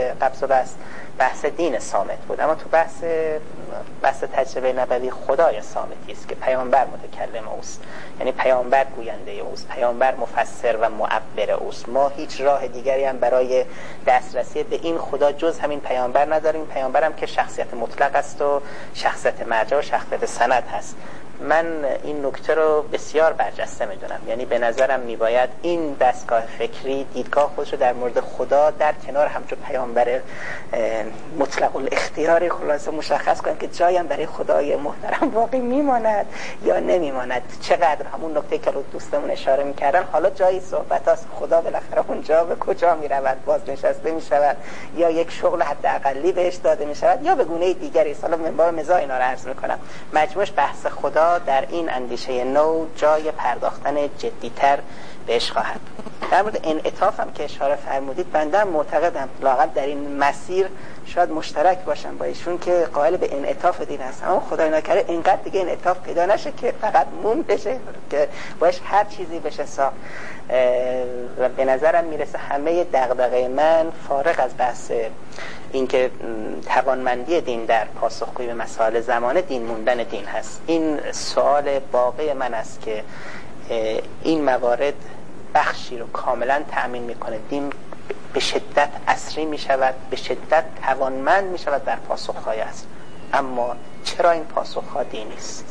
[SPEAKER 1] بحث دین صامت بود، اما تو بحث تجربه نبوی خدای صامتی است که پیامبر متکلم اوست، یعنی پیامبر گوینده اوست، پیامبر مفسر و معبر اوست. ما هیچ راه دیگری هم برای دسترسی به این خدا جز همین پیامبر نداریم. پیامبرم که شخصیت مطلق است و شخصیت مرجع و شخصیت سند هست. من این نکته رو بسیار برجسته میدونم، یعنی به نظرم میباید این دستگاه فکری دیدگاه خودش رو در مورد خدا در کنار همچون پیامبر مطلق الاختیاری خلاصه مشخص کنه که جایم برای خدای محترم باقی میماند یا نمیماند. چقدر همون نکته که دوستمون اشاره میکردن، حالا جایی صحبت هست خدا بالاخره اونجا به کجا میرود، بازنشسته میشود یا یک شغل حداقلی بهش داده میشود یا به گونه دیگری. حالا من با مزاح اینا رو عرض میکنم. مجموعش بحث خدا در این اندیشه نو جای پرداختن جدیتر بهش خواهد. در مورد انعطاف هم که اشاره فرمودید، بنده هم معتقدم لااقل در این مسیر شاید مشترک باشم با ایشون که قائل به انعطاف دین هستم، اما خدای نکرده اینقدر دیگه انعطاف پیدا نشه که فقط مون بشه که باش هر چیزی بشه ساخت. و به نظرم میرسه همه دغدغه من فارغ از بحث اینکه توانمندی دین در پاسخگویی به مسائل زمانه دین موندن دین هست. این سوال باقی من است که این موارد بخشی رو کاملا تأمین میکنه. دین به شدت عصری میشود، به شدت توانمند میشود در پاسخهای است، اما چرا این پاسخها دینی است؟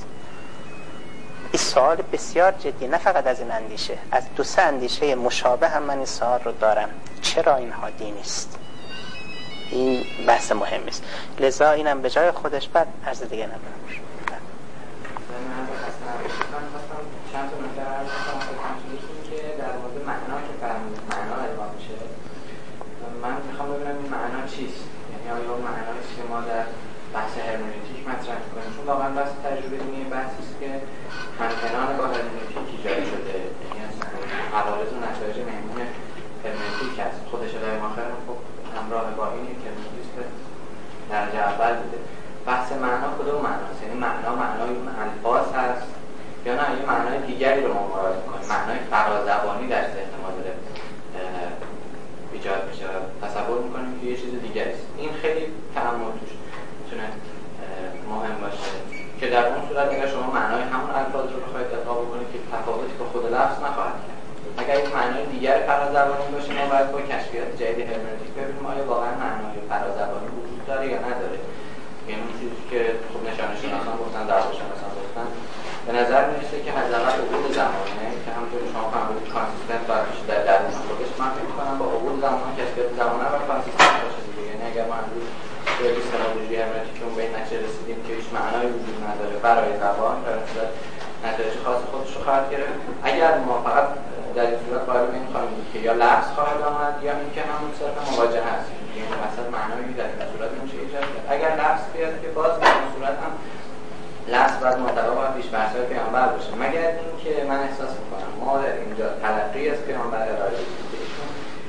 [SPEAKER 1] این سوال بسیار جدی، نه فقط از این اندیشه، از دو سه اندیشه مشابه هم من این سوال رو دارم. چرا اینها دینی است؟ این بحث مهمی است. لذا اینم به جای خودش، بعد عرض دیگه ندارم.
[SPEAKER 5] چند تا نکته عرض کنم که در مورد معنا که فرمودید، معنا القا میشه. من میخوام ببینم این معنا چیست، یعنی آیا معنایی است که ما در بحث هرمنوتیک مطرح می‌کنیم، چون واقعا بحث تجربه دینی بحثی است که همکنان با هرمنوتیک ایجاد شده، یعنی از عوارض و نتایج مهمون هرمنوتیک است. خود شدای ماخر خب همراه با اینه که هرمنوتیک درجه اول بوده. بحث معنا کدوم معناست؟ یعنی معنای اون الفاظ هست یا نه یه معنای دیگری رو ما مراد می‌کنیم، معنای فرازبانی در ذهن ما داره ایجاد میشه و تصور می‌کنیم که یه چیز دیگری است. این خیلی تأمل توش میتونه مهم باشه که در اون صورت اگر شما معنای همون الفاظ رو بخواید القا بکنید که تفاوتی با خود لفظ نخواهد کرد. اگر این معنای دیگر فرازبانی باشه، ما باید با کشفیات جدید هرمنوتیک ببینیم آیا واقعا معنای فرازبانی وجود داره یا نداره. یعنی اون چیزی که خب نشانه‌شناسان گفتن، دعواشناسان گفتن، به نظر میرسه که حداقل عقول زمانه که همونطور شما فرمودید کانسیستنت باید باشه در درون خودش. من فکر می‌کنم با عقول زمان کشفیات زمانه باید کانسیستنت باشه دیگه. یعنی اگر ما امروز به اپیستمولوژی هرمنوتیک به این نتیجه رسیدیم که هیچ معنایی وجود نداره برای زبان، در صورت نتایج خاص خودش رو خواهد گرفت. اگر ما فقط در این صورت قائل به این خواهیم بود که یا لفظ خواهد آمد یا اینکه همون صرف مواجهه است، یعنی مثلا معنایی در این صورت میشه ایجاد کرد. اگر لفظ بیاد که باز در این صورت هم لفظ باید محتوا و پیش‌فرض‌های پیامبر باشه، مگر اینکه من احساس می‌کنم ما در اینجا تلقی از پیامبر ارائه بدیم که ایشون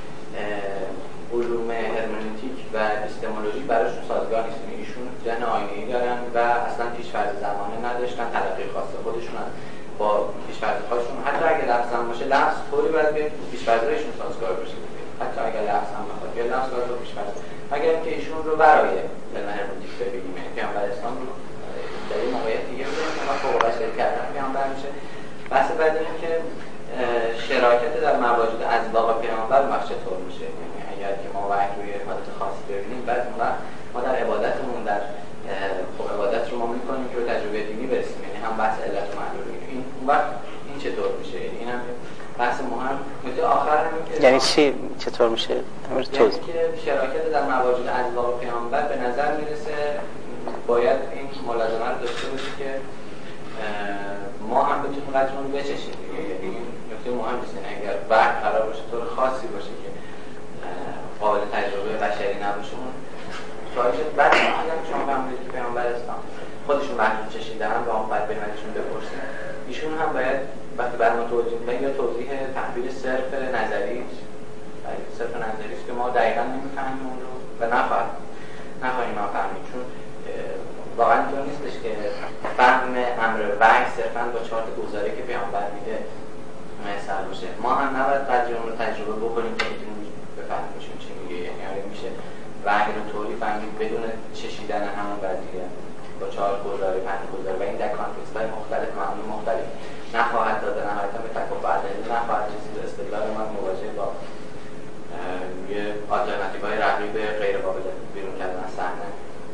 [SPEAKER 5] علوم هرمنوتیک و اپیستمولوژی براشون سازگار نیست. ایشون ذهن آینه‌ای دارن و اصلا پیش‌فرض زمانه نداشتن، تلقی خاص خودشون با پیش‌فرض خودشون. حتی اگه لفظ هم باشه، لفظ طوری باید بیاد که پیش‌فرض‌هاشون سازگار باشه. حتی اگه لفظ هم بخواد بیاد، لفظ باید با پیش‌فرض، مگر اینکه ایشون رو برای علم هرمنوتیک ببینیم، پیامبر اسلام رو در این موقعیت دیگه بودیم که ما فوق العاده کردن پیامبر میشه. بحث بعد اینه که شراکت در مواجد اذواق پیامبر چطور میشه. یعنی اگر که ما وحی روی حالت خاصی ببینیم، بعد اون وقت ما در عبادتمون در خب عبادت رو ما میکنیم که به تجربه دینی برسیم، یعنی هم بحث علت و معلول این اون وقت این چطور میشه. یعنی اینم بحث مهم. نکته آخر همین که
[SPEAKER 1] یعنی چی چطور میشه؟
[SPEAKER 5] یعنی که شراکت در مواجد اذواق پیامبر به نظر میرسه باید این ملازمه رو داشته باشی که ما هم بتونیم قدرمون رو بچشیم. یعنی این نکته مهم است. اگر بعد قرار باشه طور خاصی باشه که قابل تجربه بشری نباشه، اون چالش بعد اگر شما فهمید که پیامبر اسلام خودشون محدود چشیدن و اون بعد بهمنشون بپرسن، ایشون هم باید وقتی برای ما توضیح میدن یا توضیح تحویل صرف نظری است که ما دقیقاً نمی‌فهمیم اون رو و نخواهیم فهمید، چون واقعاً اینطور نیستش که فهم امر وحی صرفاً با چارت گزاره که پیامبر میده مثلا باشه. ما هم نباید قدر اون رو تجربه بکنیم که بتونیم بفهمیمشون چی میگه. یعنی آره میشه وحی رو طوری فهمید بدون چشیدن همون قضیه با 4 گزاره 5 گزاره و این در کانتکست‌های مختلف معامل مختلف نخواهد داده، نهایتاً به تکافؤ عددی نخواهد رسید. استدلال ما مواجه با یه آلترناتیوهای رقیب غیر قابل بیرون کردن از صحنه.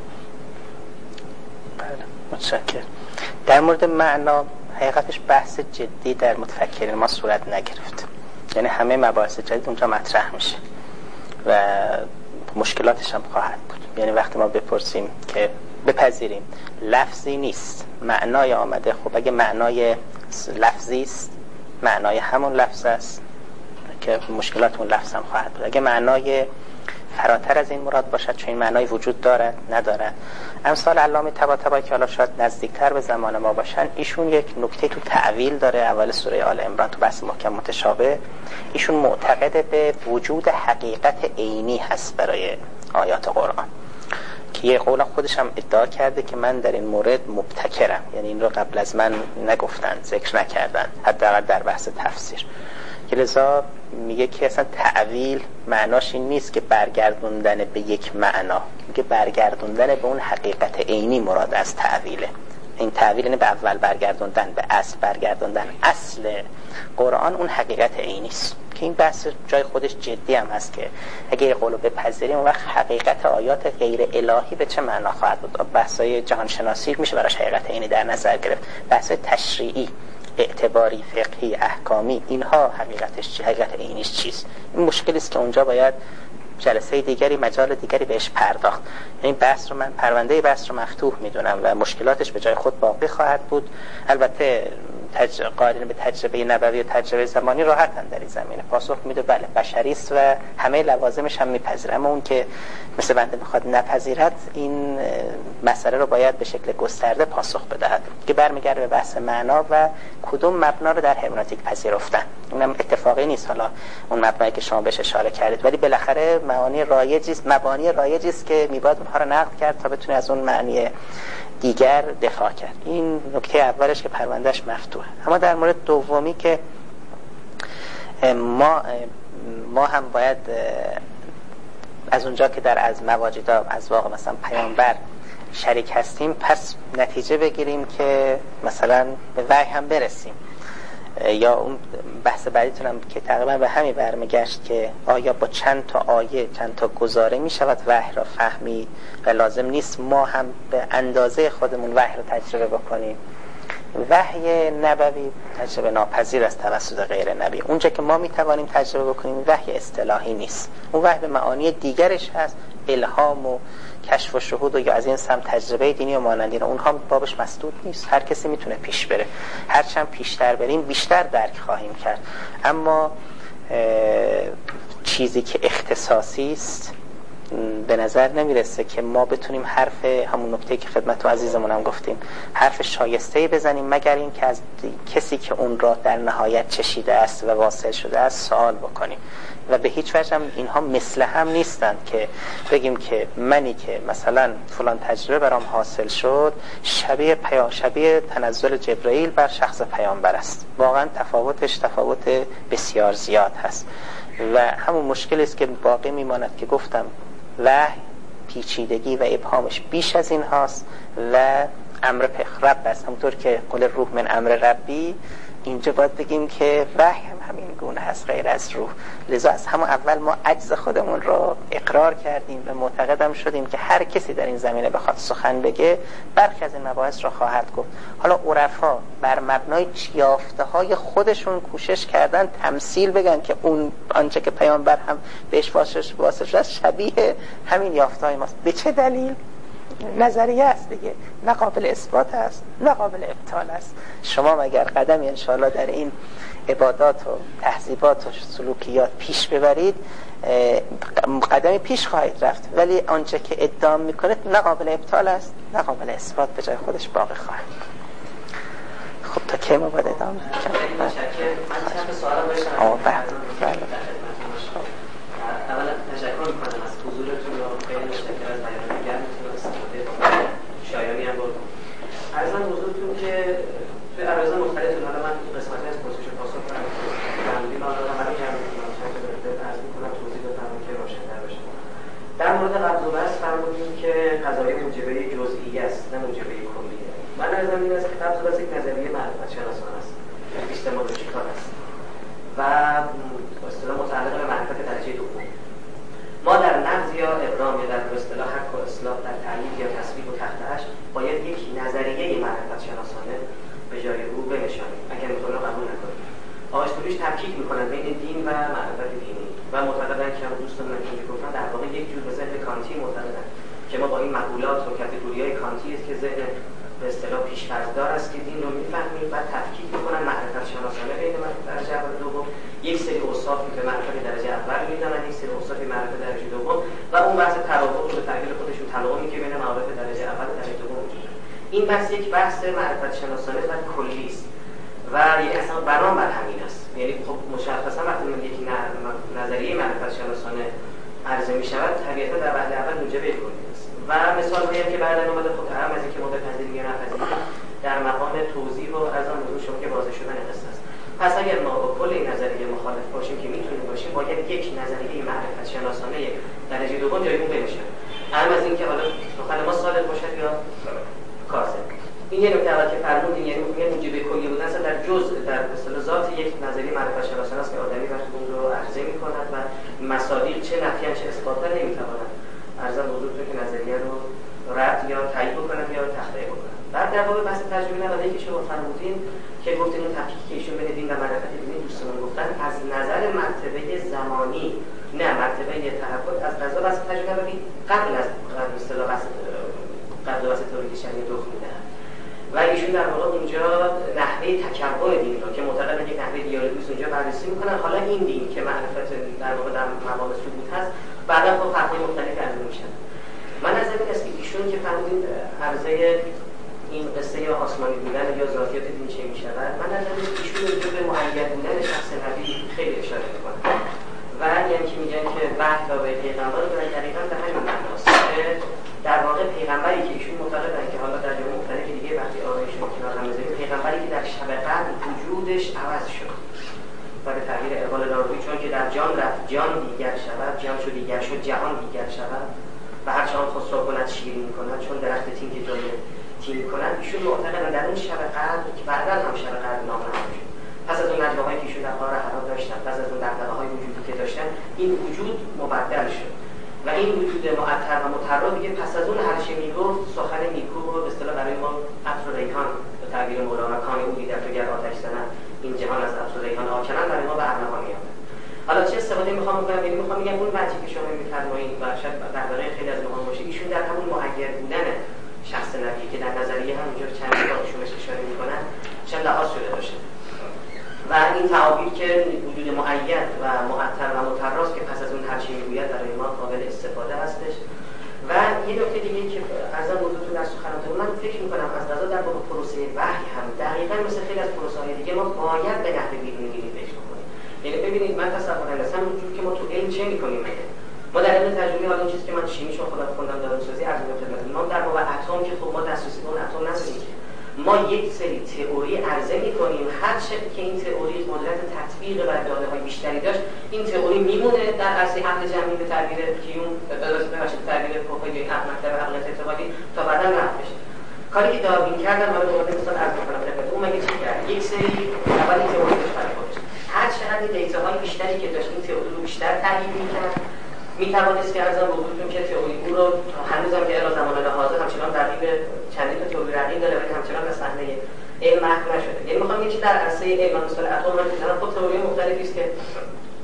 [SPEAKER 1] بله متشکرم. در مورد معنا حقیقتش بحث جدی در متفکرین ما صورت نگرفت، یعنی همه مباحث جدید اونجا مطرح میشه و مشکلاتش هم خواهد بود. یعنی وقتی ما بپرسیم که بپذیریم لفظی نیست معنای آمده، خب اگه معنای لفظی است معنای همون لفظ است که مشکلات اون لفظ هم خواهد بود. اگه معنای فراتر از این مراد باشد، چون این معنای وجود دارد ندارد. امثال علامه طباطبایی که حالا شاید نزدیکتر به زمان ما باشن، ایشون یک نکته تو تعویل داره اول سوره آل عمران تو بحث محکم متشابه. ایشون معتقد به وجود حقیقت عینی هست برای آیات قرآن که یه قول خودش هم ادعا کرده که من در این مورد مبتکرم، یعنی این رو قبل از من نگفتن، ذکر نکردن، حداقل در بحث تفسیر. که لذا میگه که اصلا تعویل معناش این نیست که برگردوندن به یک معنا، میگه برگردوندن به اون حقیقت عینی مراد از تعویله. این تعویل یعنی به اول برگردوندن، به اصل برگردوندن. اصل قرآن اون حقیقت عینی است که این بحث جای خودش جدی هم هست که اگه یه قولو بپذیریم اون وقت حقیقت آیات غیر الهی به چه معنا خواهد بود. بحث‌های جهانشناسی میشه براش حقیقت عینی در نظر گرفت، بحث تشریعی، اعتباری، فقهی، احکامی، اینها حقیقتش چی، حقیقت عینیش چیست. این مشکلی است که اونجا باید جلسه دیگری، مجال دیگری بهش پرداخت. این بحث رو من پرونده بحث رو مفتوح میدونم و مشکلاتش به جای خود باقی خواهد بود. البته قارن به تجربه نبوی و تجربه زمانی راحتن در این زمینه پاسخ میده بله بشری است و همه لوازمش هم میپذیره، اما اون که مثل بنده میخواد نپذیرد این مسئله رو باید به شکل گسترده پاسخ بدهد که برمیگرده به بحث معنا و کدوم مبنا رو در هرمنوتیک پذیرفتن. اونم اتفاقی نیست حالا اون مبنایی که شما بهش اشاره کردید، ولی بالاخره مبانی رایجی است که میباید اونها رو نقد کرد تا بتونه از اون معنی دیگر دفاع کرد. این نکته اولش که پروندهش مفتوحه. اما در مورد دومی که ما هم باید از اونجا که در از مواجد از واقع مثلا پیامبر شریک هستیم، پس نتیجه بگیریم که مثلا به وحی هم برسیم. یا اون بحث بعدیتونم که تقریبا به همین برمیگشت که آیا با چند تا آیه، چند تا گزاره می شود وحی را فهمید و لازم نیست ما هم به اندازه خودمون وحی را تجربه بکنیم. وحی نبوی تجربه ناپذیر است توسط غیر نبی. اونجا که ما می توانیم تجربه بکنیم وحی اصطلاحی نیست، اون وحی به معانی دیگرش هست، الهام و کشف و شهود و یا از این سمت تجربه دینی و مانندین، اونها بابش مسدود نیست، هر کسی میتونه پیش بره. هرچند پیشتر بریم بیشتر درک خواهیم کرد. اما چیزی که اختصاصی است به نظر نمیرسه که ما بتونیم حرف همون نکته که خدمت عزیزمون هم گفتیم حرف شایسته‌ای بزنیم مگر این که از کسی که اون را در نهایت چشیده است و واصل شده است سوال بکنیم. و به هیچ وجه هم اینها مثل هم نیستند که بگیم که منی که مثلا فلان تجربه برام حاصل شد شبیه تنزل جبرائیل بر شخص پیامبر است. واقعا تفاوتش تفاوت بسیار زیاد هست و همون مشکلی است که باقی میماند که گفتم وحی پیچیدگی و ابهامش بیش از این هاست و امر رب است. همونطور که قول روح من امر ربی، اینجا باید بگیم که وحی هم همین گونه هست غیر از روح. لذا از همون اول ما عجز خودمون رو اقرار کردیم و معتقدم شدیم که هر کسی در این زمینه بخواد سخن بگه برخی از این مباحث رو خواهد گفت. حالا عرفا بر مبنای یافته‌های خودشون کوشش کردن تمثیل بگن که اون آنچه که پیامبر هم بهش واسطه شده شبیه همین یافته‌های ماست. به چه دلیل؟ نظریه است دیگه، نه قابل اثبات است نه قابل ابطال است. شما مگر قدمی انشاءالله در این عبادات و تهذیبات و سلوکیات پیش ببرید، قدمی پیش خواهید رفت، ولی آنچه که ادعا میکنید نه قابل ابطال است نه قابل اثبات، به جای خودش باقی خواهد. خب تا کی ما باید ادامه
[SPEAKER 3] من چند تا سوال داشتم. اولا تشکر میکنم از حضورتون و خیلی متشکرم از بیانات گرمتون و استفاده با شایانی هم بردم. عرضم حضورتون که توی عرایض مختلفتون، حالا من قسمتی از پرسش و پاسخ کنم بندی ماندارم برای جمع میکنم، چند تا دارید عرض میکنم توضیح بفرمون که روشن‌تر بشه. در مورد قبض و بسط فرمودیم که قضایای موجبه جزئی است نه موجبه کلیه. من عرضم این است که قبض و بسط یک نظریه معرفت شناسانه است، اپیستمولوژیکال است و به اصطلاح متعلق به معرفت درجه دوم. ما در نقض یا ابرام یا در اصطلاح حق و اصلاح در تعیین یا تصویب و تخته‌اش باید یک نظریه معرفت شناسانه به جای او بنشانیم اگر میتونه قبول نکنیم. آقای تفکیک میکنن بین دین و معرفت دینی و معتقدن که هم دوستان که گفتن در واقع یک جور به ذهن کانتی معتقدن که ما با این مقولات و کاتگوری‌های کانتی است که ذهن به اصطلاح پیش‌فرض‌دار است که دین رو میفهمیم و تفکیک میکنن معرفت شناسانه بین درجه اول و دوم، یک سری اوصافی به معرفت درجه اول میدونن، یک سری اوصافی معرفت درجه دوم و اون بحث توافق رو به تعبیر خودشون تلاقی که بین معارف درجه اول و درجه دوم وجود داره. این بحث یک بحث معرفت شناسانه و کلی است و یعنی اصلا بنام بر همین است. یعنی خب مشخصا وقتی من یک نظریه معرفت شناسانه عرضه می شود طبیعتا در وهله اول موجب کلی است و مثال هایی که بعدا اومده خب هم از اینکه ما بپذیریم یا نپذیریم در مقام توضیح و ارزان حضور شما که واضح شدن قصه است. پس اگر ما با کل این نظریه مخالف باشیم که میتونیم باشیم، باید یک نظریه معرفت شناسانه درجه دوم جای اون بنشینه، هم از اینکه حالا سخن ما صادق باشد یا کاذب. این یه نکته اول که فرمودین، یعنی موجب کلی بودن اصلا در جزء در اصطلاح ذات یک نظریه معرفت شناسانه است که آدمی وقتی اون رو عرضه می‌کند و مصادیق چه نفیان چه اثباتا نمی‌تواند ارزان حضورتون که نظریه رو رد یا تایید بکنند یا تخطئه بکنند. در واقع بحث تجربی نبوده که شما فرمودین که گفتین اون تفکیکی که ایشون بین دین و معرفت دینی دوستان گفتن از نظر مرتبه زمانی نه مرتبه تحول از قضا بحث تجربی نبوده قبل از اصطلاح قبل از تئوری شرعی رخ می‌دهد و ایشون در واقع اونجا نحوه تکون دین رو که معتقدن یک نحوه دیالکتیک اونجا بررسی میکنن. حالا این دین که معرفت در واقع در مقام ثبوت هست بعدا با فرق‌های مختلفی عرضه میشن. من از این است که ایشون که فرمودین عرضه این قصه یا آسمانی بودن یا ذاتیات دین چه میشود، من از این ایشون اونجا به معین بودن شخص نبی خیلی اشاره میکنه و یعنی که میگن که وحی تا به پیغمبر رو دقیقاً به همین معناست که در واقع پیغمبری که ایشون معتقدن که حالا در جای مختلف دیگه وقتی آرایشون کنار هم بزنیم، پیغمبری که در شب قدر وجودش عوض شد و به تعبیر اقبال لاروی چون که در جان رفت جان دیگر شود، جان شد دیگر شد جهان دیگر شود و هر چه آن خسرو کند شیرین کند چون درخت تین که جای تین کند. ایشون معتقدن در اون شب قدر که بعدا هم شب قدر نام نهاده شد، پس از اون نجواهایی که ایشون در قرار حرام داشتن، پس از اون دغدغه‌های وجودی که داشتن، این وجود مبدل شد و این وجود معطر و مطرب دیگه پس از اون هر چه میگفت سخن نیکو و به اصطلاح برای ما عطر و ریحان به تعبیر مولانا کان او دیگر تو گر آتش زنن این جهان از عطر و ریحان آکنن برای ما به ارمغان میآمد. حالا چه استفاده میخوام بکنم؟ یعنی میخوام بگم اون وجهی که شما میفرمایید و شاید درباره خیلی از مهم باشه، ایشون در همون معین بودن شخص نبی که در نظریه هم اونجا چند بار ایشون اشاره میکنن چند لحاظ شده باشه و این تعابیر که وجود معین و معطر و مطرز که پس از اون هر چی میگوید برای ما قابل استفاده هستش. و یه نکته دیگه که ارزان حضورتون در سخنرانی من فکر میکنم از قضا در واقع پروسه وحی هم دقیقاً مثل خیلی از پروسه‌های دیگه ما باید به نحو بیرونگیری فکر کنیم. یعنی ببینید من تصور می‌کنم اونجوری که ما تو علم چه می‌کنیم ما در علم تجربی حالا این چیزی که من شیمی شو خودم خوندم داروسازی عرض می‌کنم ما در واقع اتم که خب ما دسترسی به اون اتم نداریم، ما یک سری تئوری عرضه می‌کنیم، هر چه که این تئوری قدرت تطبیق بر داده‌های بیشتری داشت این تئوری میمونه در عرصه عقل جمعی به تعبیر کیون به تعبیر پروفایل مکتب عقل اعتقادی تا بعدا رفت بشه. کاری که داروین کردن برای دوباره مثال عرض می‌کنم خدمتتون اون مگه چی کرد؟ یک سری اولی تئوریش برای خودش هر چقدر دیتاهای بیشتری که داشت این تئوری رو بیشتر تحلیل می‌کرد می‌توانست که ارزان بزرگتون که تئوری او رو هنوزم که الی زمان حاضر همچنان رقیب چندین تا تئوری رقیب داره ولی همچنان به صحنه علم محو نشده. یعنی می‌خوام یه چیز در عرصه علم مثلا اتم رو بزنم، خب تئوری مختلفی است که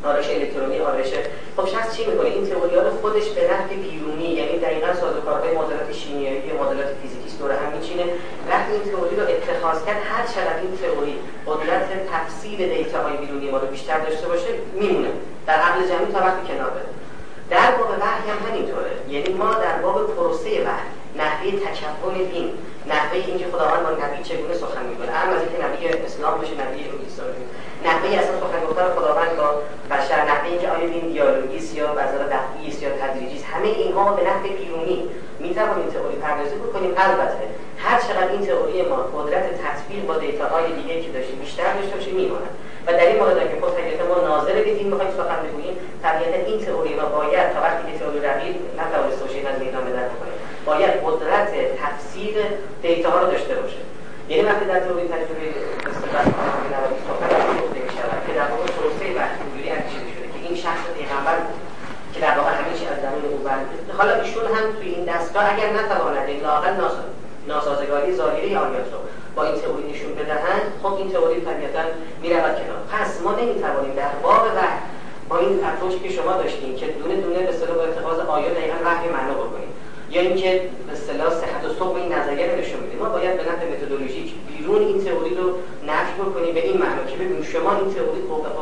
[SPEAKER 3] آرایش الکترونی، آرایش خب شخص چی میکنه؟ این تئوری‌ها رو خودش به نحو بیرونی، یعنی دقیقاً سازوکارهای معادلات شیمیایی، معادلات فیزیکی دور هم میچینه. وقتی این تئوری رو اتخاذ کرد، هر چقدر این تئوری قدرت تفسیر دیتاهای بیرونی ما رو بیشتر داشته باشه میمونه در عقل جمعی تا وقتی کنار بره. در باب وحی هم همینطوره، یعنی ما در باب پروسه وحی، نحوه تکون دین، نحوه اینکه خداوند با نبی چگونه سخن میکنه، اما از اینکه نبی اسلام باشه، نبی عیسی، نحوه اصلا سخن گفتن خداوند با بشر، نحوه اینکه آیا این دیالوگی است یا بذر دفعی است یا تدریجی است، همه اینها به نحو بیرونی میتوانیم تئوری پردازی بکنیم. البته هر چقدر این تئوری ما قدرت تطبیق با دیتاهای دیگه که داشتیم بیشتر داشته باشه میمونه. و در این مورد که خود طبیعتا ما ناظر به دین میخوایم سخن بگوییم، طبیعتا این تئوری ما باید تا وقتی که تئوری رقیب نتوانسته باشه از میدان به در بکنه، باید قدرت تفسیر دیتاها رو داشته باشه. یعنی وقتی در تئوری تجربه استفاده کنیم نوادی صحبت گفته می‌شود که در واقع پروسه وقتی اینجوری اندیشیده شده که این شخص پیغمبر که در واقع همه چی از درون او برمیاد. حالا ایشون هم توی این دستگاه اگر نتواند لااقل ناسازگاری ظاهری آیات رو با این تئوری نشون بدهند، خب این تئوری طبیعتاً میرود کنار. پس ما نمیتوانیم در باب وحی با این اپروچی که شما داشتین که دونه دونه به اصطلاح با اتخاذ آیات دقیقاً وحی معنا بکنیم، یا اینکه به اصطلاح صحت و ثبوت این نظریه رو نشون بدیم. ما باید به نحو متدولوژیک بیرون این تئوری رو نفی بکنیم به این معنی که ببینیم شما این تئوری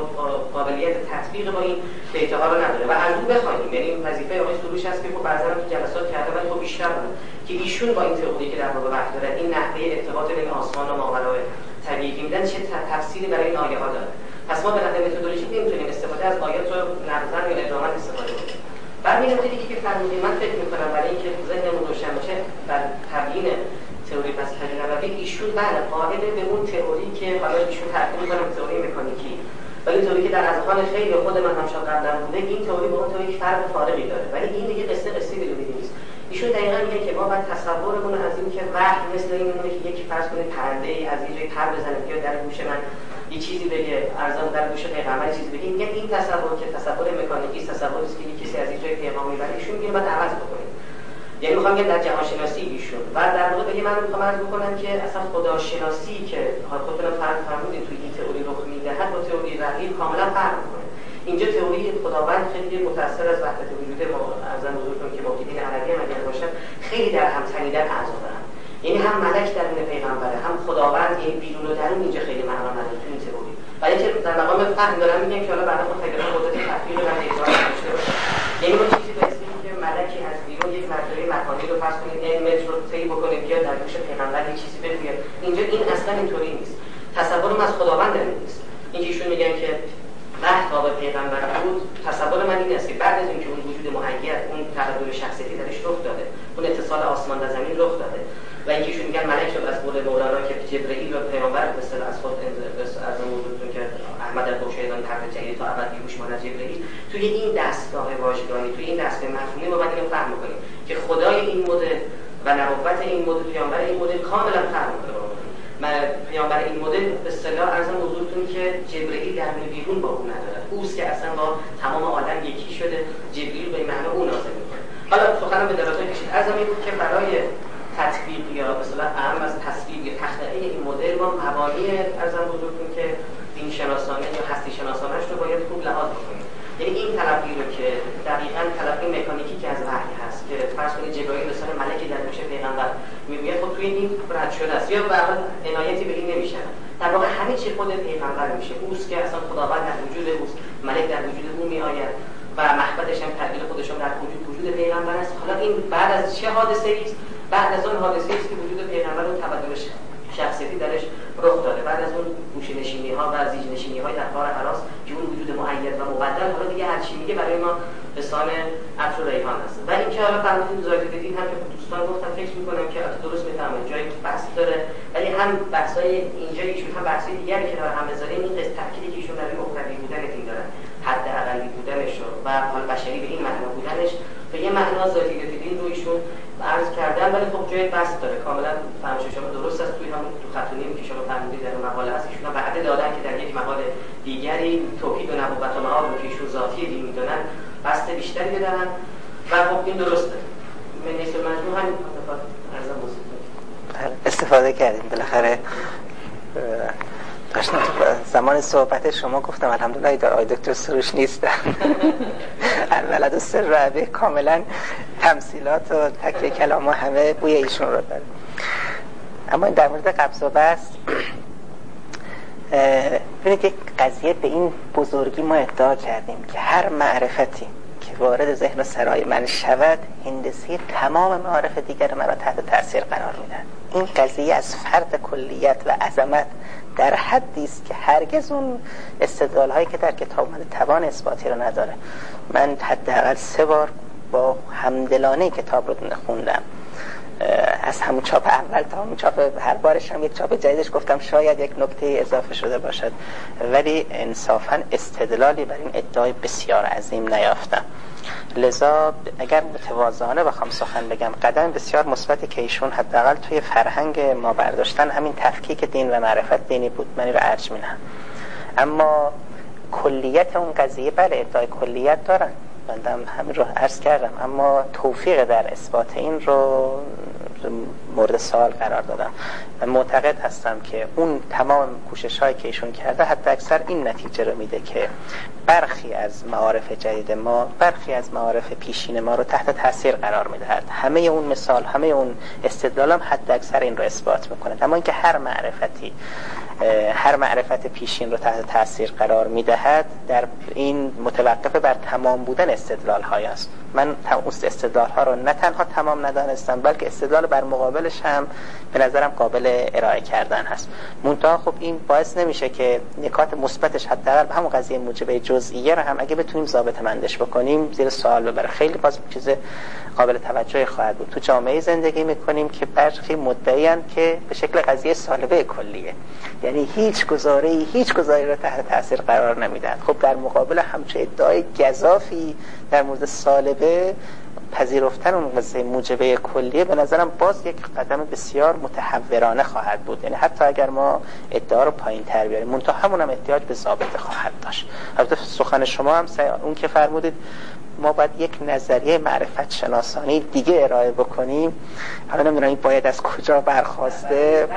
[SPEAKER 3] قابلیت تطبیق با این دیتاها رو نداره و از او بخوایم. یعنی وظیفه آقای سروش هست که خب بعضا تو جلسات کرده ولی خب بیشتر بود که ایشون با این تئوری که در واقع وقت داره، این نحوه ارتباط بین آسمان و ماورای طبیعی میدن چه تفسیری برای این آیه ها داره. پس ما به نحو متدولوژیک نمیتونیم استفاده از آیات رو نظر یا ادامت استفاده کنیم. بعد این نکته دیگه که فرمودید، من فکر می‌کنم برای اینکه ذهنمون روشن باشه در تبیین تئوری پس‌خط نبوی، ایشون بله قائل به اون تئوری که حالا ایشون تعریف می‌کنن تئوری مکانیکی، ولی تئوری که در اذهان خیلی خود من هم شاید قبلا بوده، این تئوری با اون تئوری فرق فارقی داره، ولی این دیگه قصه بدونید نیست. ایشون دقیقاً میگه که ما باید تصورمون از این که وحی مثل این میمونه که یکی فرض کنید پرده‌ای از یه جای پر بزنه که در گوش من یه چیزی بگه، ارزان در گوش پیغمبر چیزی بگه، میگه این تصور که تصور مکانیکی است، تصوری است که یه کسی از یه جای پیغام میبره، ایشون میگه باید عوض بکنیم. یعنی میخوام بگم در جهان شناسی ایشون و در واقع به من میخوام عرض بکنم که اصلا خداشناسی که خودتون فرمودید توی این تئوری رخ میدهد با تئوری رقیب کاملا فرق میکنه. اینجا تئوری خداوند خیلی متأثر از وحدت وجود ما، ارزان حضورتون که موجودین عربی هم اگر باشن خیلی در هم تنیدن اعضا دارن، یعنی هم ملک درون پیغمبره، هم خداوند، یعنی بیرون و درون اینجا خیلی معنا نداره تو این تئوری. ولی که در مقام فهم دارم میگم که حالا بعدا متفکران قدرت تفکیک و دیدار داشته باشه. یعنی ما چیزی به اسم که ملکی از بیرون یک مرتبه مکانی رو فرض کنید این متر رو طی بکنه بیاد در گوش پیغمبر یه چیزی بگه، اینجا این اصلا اینطوری نیست. تصورم از خداوند نیست. اینکه ایشون میگن که وحی تا به پیغمبر بود، تصور من این است که بعد از اینکه اون وجود معید، اون تغییر شخصیتی درش رخ داده، اون اتصال آسمان و زمین رخ داده و اینکه ایشون میگن ملک شد از قول مولانا که جبرئیل و پیغمبر به اصطلاح از خود از موضوعتون که احمد البوشیران طرف جدید تا ابد بیهوش ماند جبرئیل، توی این دستگاه واژگانی، توی این دستگاه مفهومی ما باید اینو فهم کنیم که خدای این مدل و نبوت این مدل، پیامبر این مدل کاملا فرق می‌کنه. پیامبر این مدل به اصطلاح عرضم حضورتون که جبرئیل درون بیرون با اون نداره، اوست که اصلا با تمام عالم یکی شده، جبرئیل به معنی اون نازل می‌کنه. حالا سخنم به درازای کشید. عرضم این بود که برای تطبیق یا به اصطلاح اهم از تصویب یا تخلیه این مدل ما مبانی ارزم حضورتون که دین شناسانه یا هستی شناسانه‌اش رو باید خوب لحاظ بکنیم. یعنی این تلقی رو که دقیقاً تلقی مکانیکی که از وحی هست که فرض کنید جبرئیل مثلا ملکی در گوش پیغمبر میگوید، خب توی این رد شده است یا واقعا عنایتی به این نمیشه. در واقع همه چی خود پیغمبر میشه، اوست که اصلا خداوند در وجود اوست، ملک در وجود او میآید و محبتش هم تغییر خودش هم در وجود پیغمبر است. حالا این بعد از چه حادثه‌ای است؟ بعد از اون حادثه‌ای است که وجود پیغمبر رو تبدل شخصیتی درش رخ داده، بعد از اون گوشه‌نشینی‌ها و زیج‌نشینی‌های در غار حراس که اون وجود معید و مبدل حالا دیگه هر چی میگه برای ما به سان عطر و ریحان هست. و اینکه حالا فرمودید زاید دین هم که دوستان گفتن فکر می‌کنم که درست می‌فهمید جای بحث داره، ولی هم بحث‌های اینجا ایشون هم بحث‌های دیگری که هم بذاریم این قصه تأکیدی که ایشون برای اخروی بودن دین دارن، حداقلی بودنش و حال بشری به این معنا بودنش به یه معنا ذاتی دین رو ایشون عرض کردن، ولی خب جای بحث داره. کاملا فهم شما درست است. توی همون تو خط نیم که شما فرمودید در مقاله هست ایشون وعده دادن که در یک مقاله دیگری توحید و نبوت و معاد رو که ایشون ذاتی دین میدونن بحث بیشتری بدن و خب این درسته. من نیست مجموع هم استفاده
[SPEAKER 1] کردیم بالاخره داشتم تو زمان صحبت شما گفتم الحمدلله آقای دکتر سروش نیستن. الولد و سر رعبه کاملا تمثیلات و تکیه کلام و همه بوی ایشون رو داره. اما در مورد قبض و بسط ببینید یک قضیه به این بزرگی ما ادعا کردیم که هر معرفتی که وارد ذهن و سرای من شود هندسی تمام معارف دیگر من را تحت تاثیر قرار میدن. این قضیه از فرد کلیت و عظمت در حدی است که هرگز اون استدلال هایی که در کتاب اومده توان اثباتی رو نداره. من حداقل 3 بار با همدلانه کتاب رو خوندم، از همون چاپ اول تا همون چاپ هر بارش هم یک چاپ جدیدش گفتم شاید یک نکته اضافه شده باشد، ولی انصافا استدلالی بر این ادعای بسیار عظیم نیافتم. لذا اگر متواضعانه بخوام سخن بگم قدم بسیار مثبتی که ایشون حداقل توی فرهنگ ما برداشتن همین تفکیک دین و معرفت دینی بود، من رو ارج می‌نهم. اما کلیت اون قضیه بله ادعای کلیت دارن، بندم همین رو عرض کردم، اما توفیق در اثبات این رو مورد سوال قرار دادم. من معتقد هستم که اون تمام کوشش هایی که ایشون کرده حتی اکثر این نتیجه رو میده که برخی از معارف جدید ما، برخی از معارف پیشین ما رو تحت تاثیر قرار میدهد. همه اون مثال، همه اون استدلال هم حتی اکثر این رو اثبات میکنه. اما اینکه هر معرفت پیشین رو تحت تاثیر قرار میدهد در این متوقف بر تمام بودن استدلال های است. من استدلال ها رو نه تنها تمام ندانستم بلکه استدلال بر مقابلش هم به نظرم قابل ارائه کردن هست. منتها خب این باعث نمیشه که نکات مثبتش حداقل به همون قضیه موجبه جزئیه رو هم اگه بتونیم ضابط مندش بکنیم زیر سوال ببره. خیلی باز چیز قابل توجهی خواهد بود. تو جامعه زندگی میکنیم که برخی مدعیان که به شکل قضیه سالبه کلیه، یعنی هیچ گزاری رو تحت تاثیر قرار نمیدن. خب در مقابل همچه ادعای گزافی در مورد سالبه پذیرفتن اون قضیه موجبه کلیه به نظرم باز یک قدم بسیار متحورانه خواهد بود. یعنی حتی اگر ما ادعا رو پایین تر بیاریم منتها همون هم احتیاج به ضابطه خواهد داشت. البته سخن شما هم اون که فرمودید ما باید یک نظریه معرفت شناسانی دیگه ارائه بکنیم. حالا نمیدونم این باید از کجا برخواسته.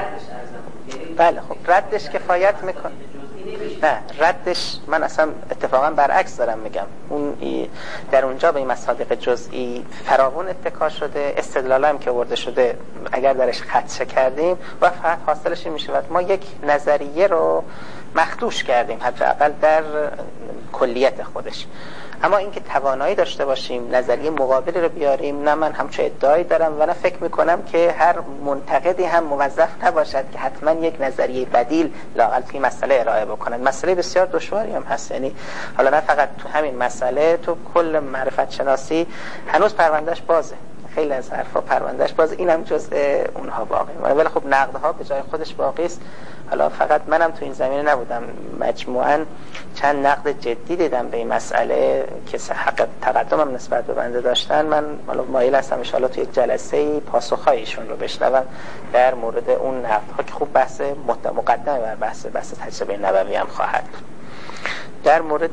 [SPEAKER 1] بله خب ردش کفایت میکنه. نه ردش من اصلا اتفاقا برعکس دارم میگم. اون در اونجا به این مصادیق جزئی فراوان اتکا شده، استدلال هم که آورده شده اگر درش خدشه کردیم و فقط حاصلش این میشه ما یک نظریه رو مخدوش کردیم حداقل در کلیت خودش. اما اینکه توانایی داشته باشیم نظریه مقابلی رو بیاریم، نه من همچون ادعایی دارم و نه فکر میکنم که هر منتقدی هم موظف نباشد که حتما یک نظریه بدیل لااقل توی مسئله ارائه بکنند. مسئله بسیار دشواری هم هست. یعنی حالا نه فقط تو همین مسئله، تو کل معرفت شناسی هنوز پروندهش بازه، خیلی از حرفا پروندهش بازه، اینم جزء اونها باقی. ولی خب نقدها به جای خودش باقی است. حالا فقط منم تو این زمینه نبودم، مجموعاً چند نقد جدی دیدم به این مسئله که حق تقدمم نسبت به بنده داشتن. من حالا مایل هستم ان شاءالله تو یک جلسه پاسخ‌هایشون رو بشنوم در مورد اون نقدها که خوب بحث مقدمه بر بحث تجربه نبوی هم خواهد بود. در مورد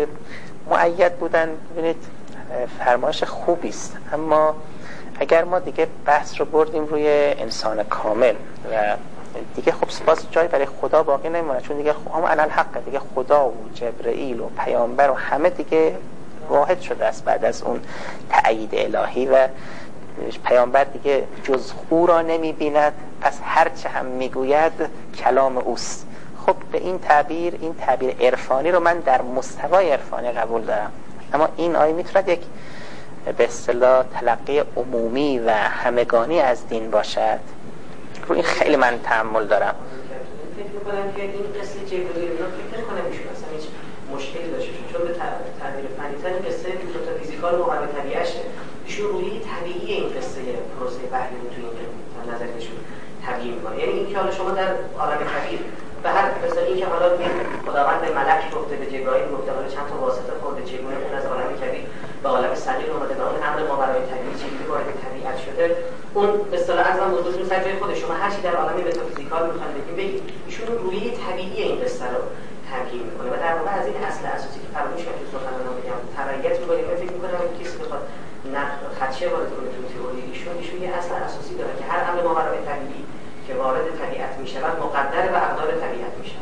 [SPEAKER 1] مؤید بودن ببینید فرمایش خوبی است، اما اگر ما دیگه بحث رو بردیم روی انسان کامل و دیگه خب باز جای برای خدا باقی نمیمونه، چون دیگه هم علل حق دیگه خدا و جبرئیل و پیامبر و همه دیگه واحد شده است بعد از اون تأیید الهی و پیامبر دیگه جز او را نمیبیند، پس هرچه هم میگوید کلام اوست. خب به این تعبیر عرفانی رو من در مستوای عرفانی قبول دارم، اما این آیه میتواند یک به اصطلاح تلقی عمومی و همگانی از دین باشد؟ رو این خیلی من تأمل دارم.
[SPEAKER 3] فکر می‌کنم که این قصه جبرئیل رو فکر کنم ایشون اصلا هیچ مشکلی داشته، چون به تعبیر فنی‌تر این قصه متافیزیکال مقابل طبیعشه. ایشون روی طبیعی این قصه پروسه وحی رو توی این نظرشون تبیین می‌کنه. یعنی اینکه حالا شما در عالم طبیعی به هر مثلا اینکه حالا خداوند به ملک گفته، به جبرائیل گفته، حالا چند تا واسطه خورده، چگونه اون از عالم طبیعی به عالم صغیر اومده، به اون امر ماورای طبیعی چجوری وارد طبیعت شده، اون به اصطلاح ازم موضوعتون سر جای خود شما هر چی در عالم متافیزیکال میخواد بگید ایشون روی طبیعی این قصه رو تبیین میکنه و در واقع از این اصل اساسی که فراموش کردم تو سخنرانی میگم تبعیت میکنه. من فکر میکنم کسی بخواد خدشه وارد کنه تو تئوری ایشون یه اصل اساسی داره که هر امر ماورای طبیعی که وارد طبیعت میشود مقدر به اقدار طبیعت میشود.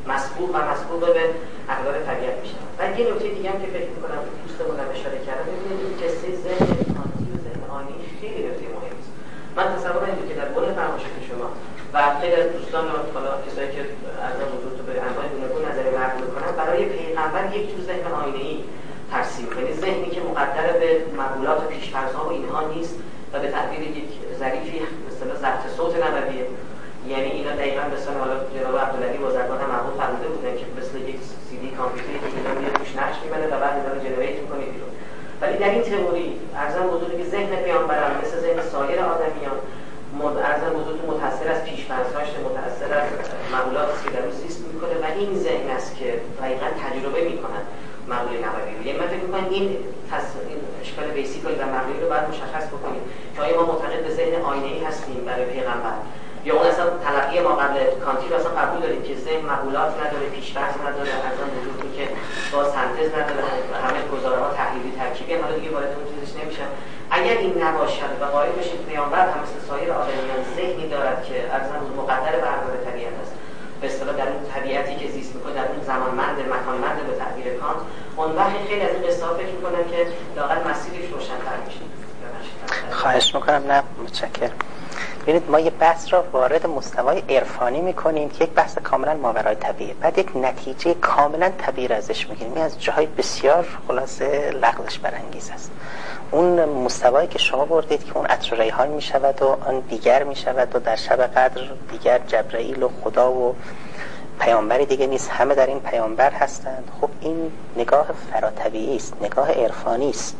[SPEAKER 3] مسبوق به اقدار طبیعت میشن. بعد یه نکته دیگه هم که فکر می‌کنم دوستمون هم اشاره کردن، ببینید این قصه ذهن کانتی و ذهن آینی خیلی نکته مهمی است. من تصور اینه که در بن فرمایشات شما و خیلی از دوستان حالا کسایی که از موضوع تو به انواع گوناگون نظر مرد می‌کنن، برای پیغمبر یک جور ذهن آینه‌ای ترسیم، یعنی ذهنی که مقدر به مقولات و پیش‌فرض‌ها و اینها نیست و به تعبیر یک ظریفی به اصطلاح ضبط صوت نبویه. یعنی اینا دقیقاً مثلا حالا جناب عبدالعلی بازرگان هم معقول فرموده بودن که مثل یک سی دی کامپیوتری که اینا میاد توش نقش می‌بنده و بعد اینا رو جنریت می‌کنه بیرون. ولی در این تئوری ارزم حضور که ذهن پیامبران مثل ذهن سایر آدمیان ارزم حضور متأثر از پیش‌فرض‌هاش، متأثر از مقولاتی که در اون زیست می‌کنه و این ذهن است که دقیقاً تجربه می‌کنه مقوله نبوی. یعنی من فکر می‌کنم این اشکال بیسیکال و مقوله رو باید مشخص بکنیم که آیا ما معتقد به ذهن آینه‌ای هستیم برای پیغمبر یا اون اصلا تلقی ما قبل کانتی رو اصلا قبول داریم که ذهن مقولات نداره، پیش‌فرض نداره، اصلا وجودی که با سنتز نداره، همه گزاره‌ها تحلیلی ترکیبی حالا دیگه وارد اون چیزش نمیشم. اگر این نباشد و قائل بشید پیامبر هم مثل سایر آدمیان ذهنی دارد که اصلا مقدر به اقدار طبیعت است، به اصطلاح در اون طبیعتی که زیست می‌کنه، در اون زمانمند مکانمند به تعبیر کانت، اون وقت خیلی از این قصه‌ها فکر می‌کنم که لااقل مسیرش روشن‌تر میشه.
[SPEAKER 1] خواهش می‌کنم. نه متشکرم. ببینید ما یه بحث را وارد مستوای عرفانی میکنیم که یک بحث کاملا ماورای طبیعه، بعد یک نتیجه کاملا طبیعی ازش میگیریم. این از جاهای بسیار خلاصه لغزش برانگیز است. اون مستوایی که شما بردید که اون عطر ریحان میشود و آن دیگر میشود و در شب قدر دیگر جبرائیل و خدا و پیامبری دیگه نیست، همه در این پیامبر هستند. خب این نگاه فراتبیعی است، نگاه عرفانی است.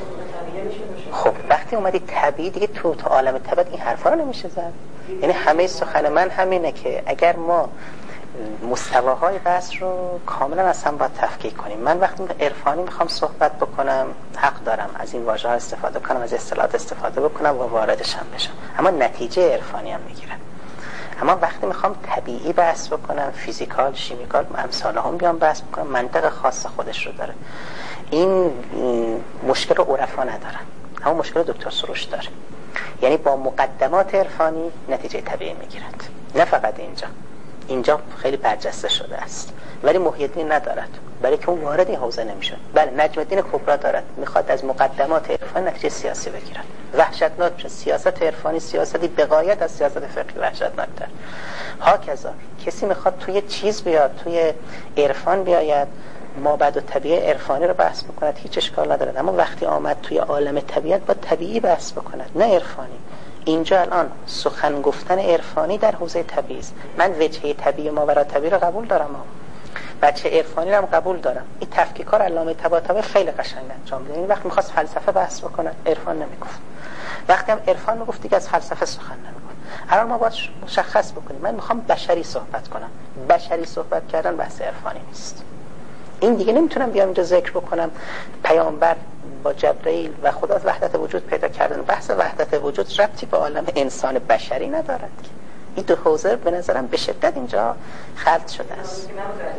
[SPEAKER 1] خب وقتی اومدی طبیعی دیگه تو عالم طبیعت این حرفا رو نمیشه زد. یعنی همه سخن من همینه که اگر ما مستواهای بحث رو کاملا از هم باید تفکیک کنیم. من وقتی عرفانی میخوام صحبت بکنم حق دارم از این واژه‌ها استفاده کنم، از اصطلاحات استفاده بکنم و واردش هم بشم، اما نتیجه عرفانی هم میگیرم. اما وقتی میخوام طبیعی بحث بکنم، فیزیکال، شیمیکال، امثال هم بیام بحث بکنم، منطق خاص خودش رو داره. این مشکل رو عرفا ندارن، اما مشکل دکتر سروش داره. یعنی با مقدمات عرفانی نتیجه طبیعی میگیرد. نه فقط اینجا خیلی برجسته شده است، ولی محی الدین ندارد، برای که اون وارد این حوزه نمیشه. بله نجم الدین کبرا دارد، میخواد از مقدمات عرفان نتیجه سیاسی بگیرد. وحشتناک سیاست عرفانی، سیاستی به غایت از سیاست فقهی وحشتناکتر. هاکذا کسی میخواد توی چیز بیاد، توی عرفان بیاید، مابعد و طبیعه عرفانی رو بحث بکند، هیچ اشکال ندارد. اما وقتی آمد توی عالم طبیعت با طبیعی بحث بکند، نه عرفانی. اینجا الان سخن گفتن عرفانی در حوزه طبیعی است. من وجهه طبیعی ماورا طبیعی رو قبول دارم، بچه عرفانی رو هم قبول دارم. این تفکیک‌ها علامه طباطبایی خیلی قشنگ انجام میده. این وقت می‌خواست فلسفه بحث بکنه، عرفان نمیگفت. وقتی هم عرفان میگفت دیگه از فلسفه سخن نمیگفت. الان ما باید مشخص بکنیم من میخوام بشری صحبت کنم. بشری صحبت کردن بحث عرفانی نیست. این دیگه نمیتونم بیام اینجا ذکر بکنم پیامبر با جبرائیل و خدا وحدت وجود پیدا کردن. بحث وحدت وجود ربطی به عالم انسان بشری ندارد. این دو حوزه به نظرم به شدت اینجا خلط شده است.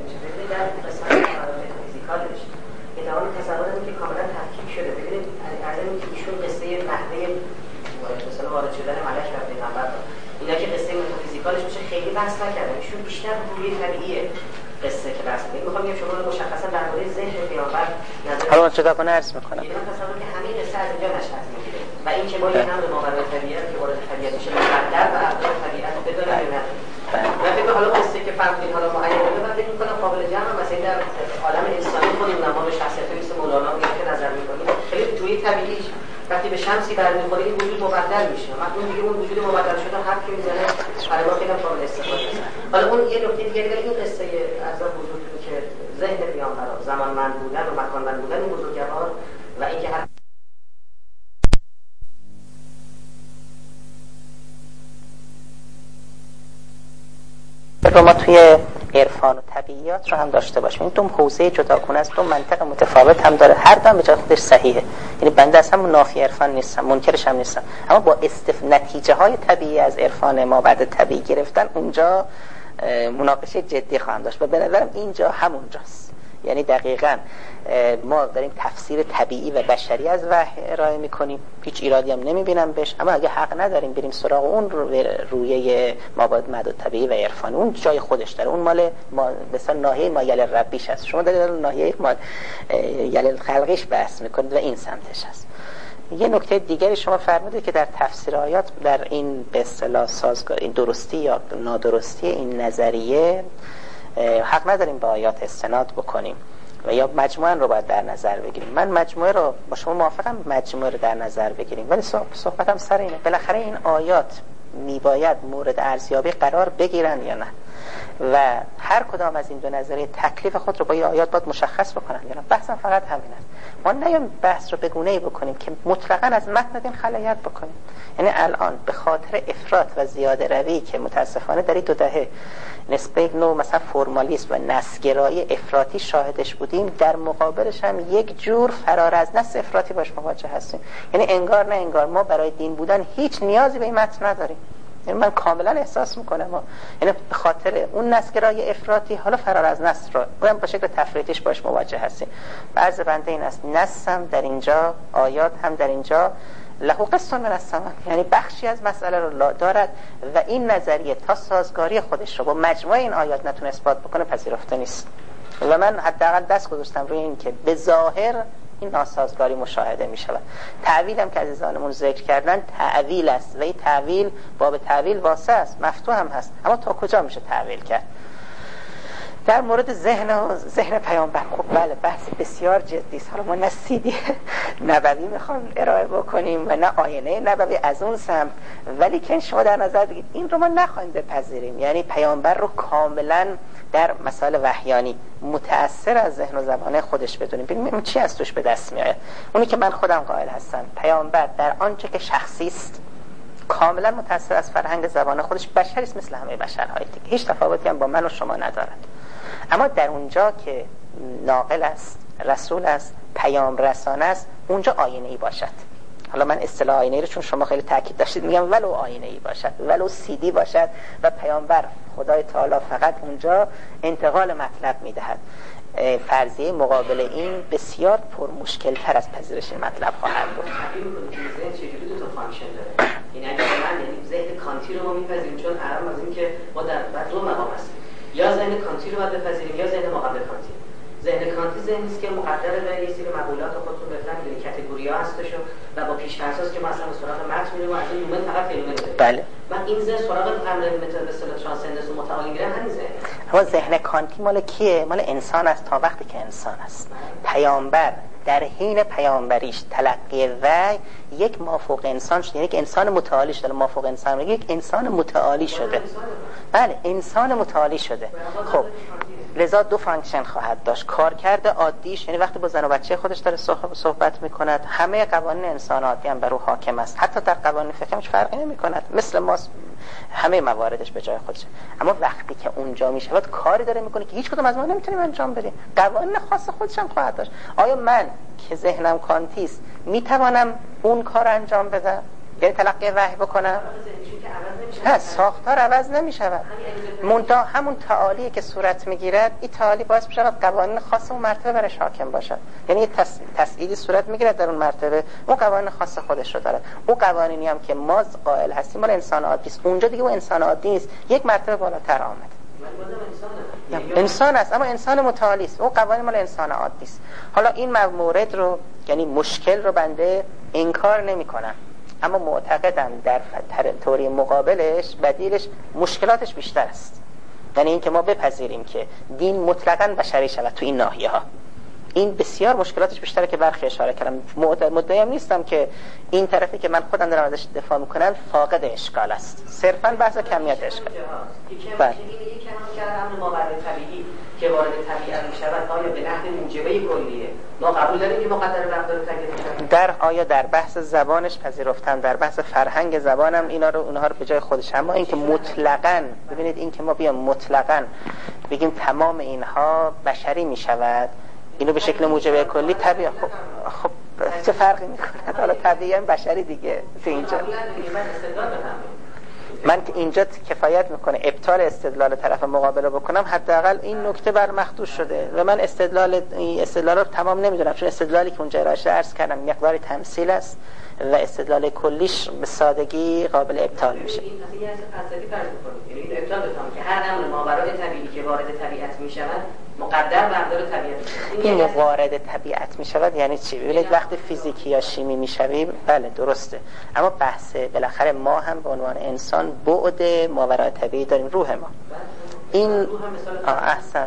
[SPEAKER 3] این تمام تصورات که کاملا تفکیک شده. ببینید از اینکه ایشون قصه نحوه مثلا وارد شدن ملک و پیغمبر اینا که قصه متافیزیکالش میشه خیلی بحث نکردن. ایشون بیشتر روی طبیعیه قصه که بحث می‌کنه. می‌خوام بگم شما مشخصا در مورد ذهن پیامبر نظر
[SPEAKER 1] حالا جداگانه عرض می‌کنم.
[SPEAKER 3] یعنی من تصور که همین قصه از اینجا نشأت می‌گیره و این که ما یه امر ماورای طبیعت که وارد طبیعت میشه مقدر و اقدار طبیعت بدونیم نه. من فکر حالا قصه که فهمیدین حالا معین بوده من فکر می‌کنم قابل جمع مثلا در عالم انسانی خودمون ما به شخصیت‌های مثل مولانا که نظر می‌کنیم خیلی توی طبیعیش وقتی به شمسی برمی‌خوره این وجود مبدل میشه. من اون دیگه اون وجود مبدل شده هر کی می‌زنه برای ما خیلی قابل استفاده است. حالا اون یه نکته دیگه این قصه از وجود که ذهن پیامبران زمانمند بودن و مکانمند بودن این بزرگوار و اینکه هر
[SPEAKER 1] رو ما توی عرفان و طبیعیات رو هم داشته باشیم. این دو حوزه جداگانه است، دو منطق متفاوت هم داره، هر دو به جای خودش صحیحه. یعنی بنده اصلا نافی عرفان نیستم، منکرش هم نیستم، اما با نتیجه های طبیعی از عرفان ما بعد طبیعی گرفتن اونجا مناقشه جدی خواهم داشت و به نظرم اینجا همونجاست. یعنی دقیقاً ما داریم تفسیر طبیعی و بشری از وحی ارائه میکنیم، هیچ ایرادی هم نمیبینم بهش، اما اگه حق نداریم بریم سراغ اون رویه مابعد معدود طبیعی و عرفانی، اون جای خودش داره، اون مال مثلا ناحیه مایل ربیش هست، شما دارید ناحیه مایل خلقیش بحث میکنید و این سمتش هست. یه نکته دیگری شما فرمودید که در تفسیر آیات در این به اصطلاح سازگار، این درستی یا نادرستی این نظریه حق نداریم به آیات استناد بکنیم و یا مجموعه رو باید در نظر بگیریم. من مجموعه رو با شما موافقم مجموعه رو در نظر بگیریم، ولی صحبتم سر اینه بالاخره این آیات میباید مورد ارزیابی قرار بگیرن یا نه، و هر کدام از این دو نظریه تکلیف خود رو با این آیات باید مشخص بکنن یا نه. بحثم فقط همین است. ما نیایم بحث رو به گونه‌ای بکنیم که مطلقاً از متن دین خلایت بکنیم. یعنی الان به خاطر افراط و زیاده روی که متاسفانه در این 2 دهه نسبت نوع مثلا فرمالیسم و نسگرایی افراطی شاهدش بودیم، در مقابلش هم یک جور فرار از نس افراطی باش مواجه هستیم. یعنی انگار نه انگار ما برای دین بودن هیچ نیازی به این متن نداریم. یعنی من کاملا احساس میکنم یعنی به خاطر اون نسگرایی افراطی حالا فرار از نس رو اونم به شکل تفریطیش باش مواجه هستیم. عرض بنده این است، نس هم در اینجا، آیات هم در اینجا له قسط من السماء، یعنی بخشی از مسئله رو دارد و این نظریه تا سازگاری خودش رو با مجموعه این آیات نتونه اثبات بکنه پذیرفته نیست. و من حداقل دست گذاشتم روی این که به ظاهر این ناسازگاری مشاهده می شود. تعویل هم که عزیزانمون ذکر کردن تعویل است و این تعویل باب تعویل واسع است، مفتوح هم هست، اما تا کجا میشه تعویل کرد؟ در مورد ذهن پیامبر، خب بله بحث بسیار جدی است. حالا ما نه سیدی نبوی میخوام ارائه بکنیم و نه آینه نبوی از اون سمت، ولی که شما در نظر بگیرید این رو ما نخواهیم بپذیریم، یعنی پیامبر رو کاملا در مسائل وحیانی متأثر از ذهن و زبانه خودش بدونیم، ببینیم چی از توش به دست میاد. اونی که من خودم قائل هستم پیامبر در آنچه که شخصی است کاملا متأثر از فرهنگ زبانه خودش، بشری است مثل همه بشرهای دیگه، هیچ تفاوتی هم با من و شما ندارد. اما در اونجا که ناقل است، رسول است، پیام رسانه است، اونجا آینه‌ای باشد. حالا من اصطلاح آینه‌ای رو چون شما خیلی تاکید داشتید میگم ولو آینه‌ای باشد، ولو سیدی باشد و پیامبر خدای تعالی فقط اونجا انتقال مطلب میدهد. فرضیه مقابل این بسیار پرمشکل تر از پذیرش مطلب خواهد بود.
[SPEAKER 3] ذهن چجوری دو تا فانکشن داره؟ این اگه من ذهن کانتی رو ما می‌پذیریم، چون الان از این که ما در دو مقام هستیم، یا ذهن کانتی رو باید بپذیریم یا ذهن مقابل کانتی. ذهن کانتی ذهنی است که مقدر به یه سری مقولات خودتون بفهمید، کاتگوری‌ها هستش و با پیش‌فرض که ما اصلا به سراغ متن میریم و از این نومن فقط فیلم می‌دیم.
[SPEAKER 1] بله.
[SPEAKER 3] من این ذهن سراغ امر متد به اصطلاح ترانسندنس و متعالی میرم، همین ذهن.
[SPEAKER 1] اما ذهن کانتی مال کیه؟ مال انسان است تا وقتی که انسان است. پیامبر در حین پیامبریش تلقی وحی یک مافوق انسان شده، یک انسان متعالی شده. مافوق انسان یک انسان متعالی شده. بله انسان متعالی شده. خب لذا دو فانکشن خواهد داشت. کارکرد عادیش، یعنی وقتی با زن و بچه خودش داره صحبت میکند، همه قوانین انسان عادی هم بر او حاکم است، حتی در قوانین فقهی هیچ فرقی نمیکند، مثل ما همه مواردش به جای خودشه. اما وقتی که اونجا میشود کاری داره میکنه که هیچ کدوم از ما نمیتونیم انجام بدیم، قوانین خاص خودش هم خواهد داشت. آیا من که ذهنم کانتیست میتوانم اون کار انجام بدم؟ یعنی تلقی وحی بکنم؟ نه، ساختار عوض نمی شود. منتها همون تعالیه که صورت میگیرد، این تعالی باعث می شود قوانین خاص اون مرتبه برش حاکم باشد. یعنی تسعیدی صورت میگیرد در اون مرتبه، اون قوانین خاص خودش رو داره. اون قوانینی هم که ما قائل هستیم مال انسان عادی است، اونجا دیگه اون انسان عادی است، یک مرتبه بالاتر آمد. انسان است اما انسان متعالی است، اون قوانین مال انسان عادی است. حالا این مورد رو، یعنی مشکل رو بنده انکار نمی‌کنم، اما معتقدم در توری مقابلش بدیلش مشکلاتش بیشتر است. یعنی این که ما بپذیریم که دین مطلقاً بشری شود تو این ناحیه ها، این بسیار مشکلاتش بیشتره که برخی اشاره کردم. مدعیم نیستم که این طرفی که من خودم دارم ازش دفاع میکنم فاقد اشکال است، صرفاً بحث کمیت اشکال.
[SPEAKER 3] بله. یک کلام ماورای طبیعی که وارد طبیعت میشود آیا به نحو موجبه کلیه ما قبول داریم که مقدر رفتار طبیعی میشود؟
[SPEAKER 1] در آیا در بحث زبانش پذیرفتم، در بحث فرهنگ زبانم اونها رو به جای خودش. اما اینکه مطلقاً ببینید، این که ما بیام مطلقاً بگیم تمام اینها بشری میشود، اینو به شکل موجبه کلی طبیعی، خب چه فرقی میکنه؟ حالا طبیعی هم بشری دیگه تو اینجا. من که اینجا کفایت میکنه ابطال استدلال طرف مقابل رو بکنم، حداقل این نکته برمخدوش شده و من استدلال رو تمام نمیدونم، چون استدلالی که اونجا ارائه عرض کردم مقداری تمثیل است و استدلال کلیش به سادگی قابل ابطال میشه.
[SPEAKER 3] این اصلا یه فلسفی فرض می‌کنید، یعنی ابطال بفهمید که هر امر ماورای طبیعی که وارد طبیعت میشود مقدر بر دار طبیعت میشه.
[SPEAKER 1] این وارد طبیعت میشود یعنی چی؟ ببینید وقتی فیزیکی یا شیمی میشویم بله درسته، اما بحث بالاخره ما هم به عنوان انسان بعد ماورای طبیعی داریم، روح ما این احسن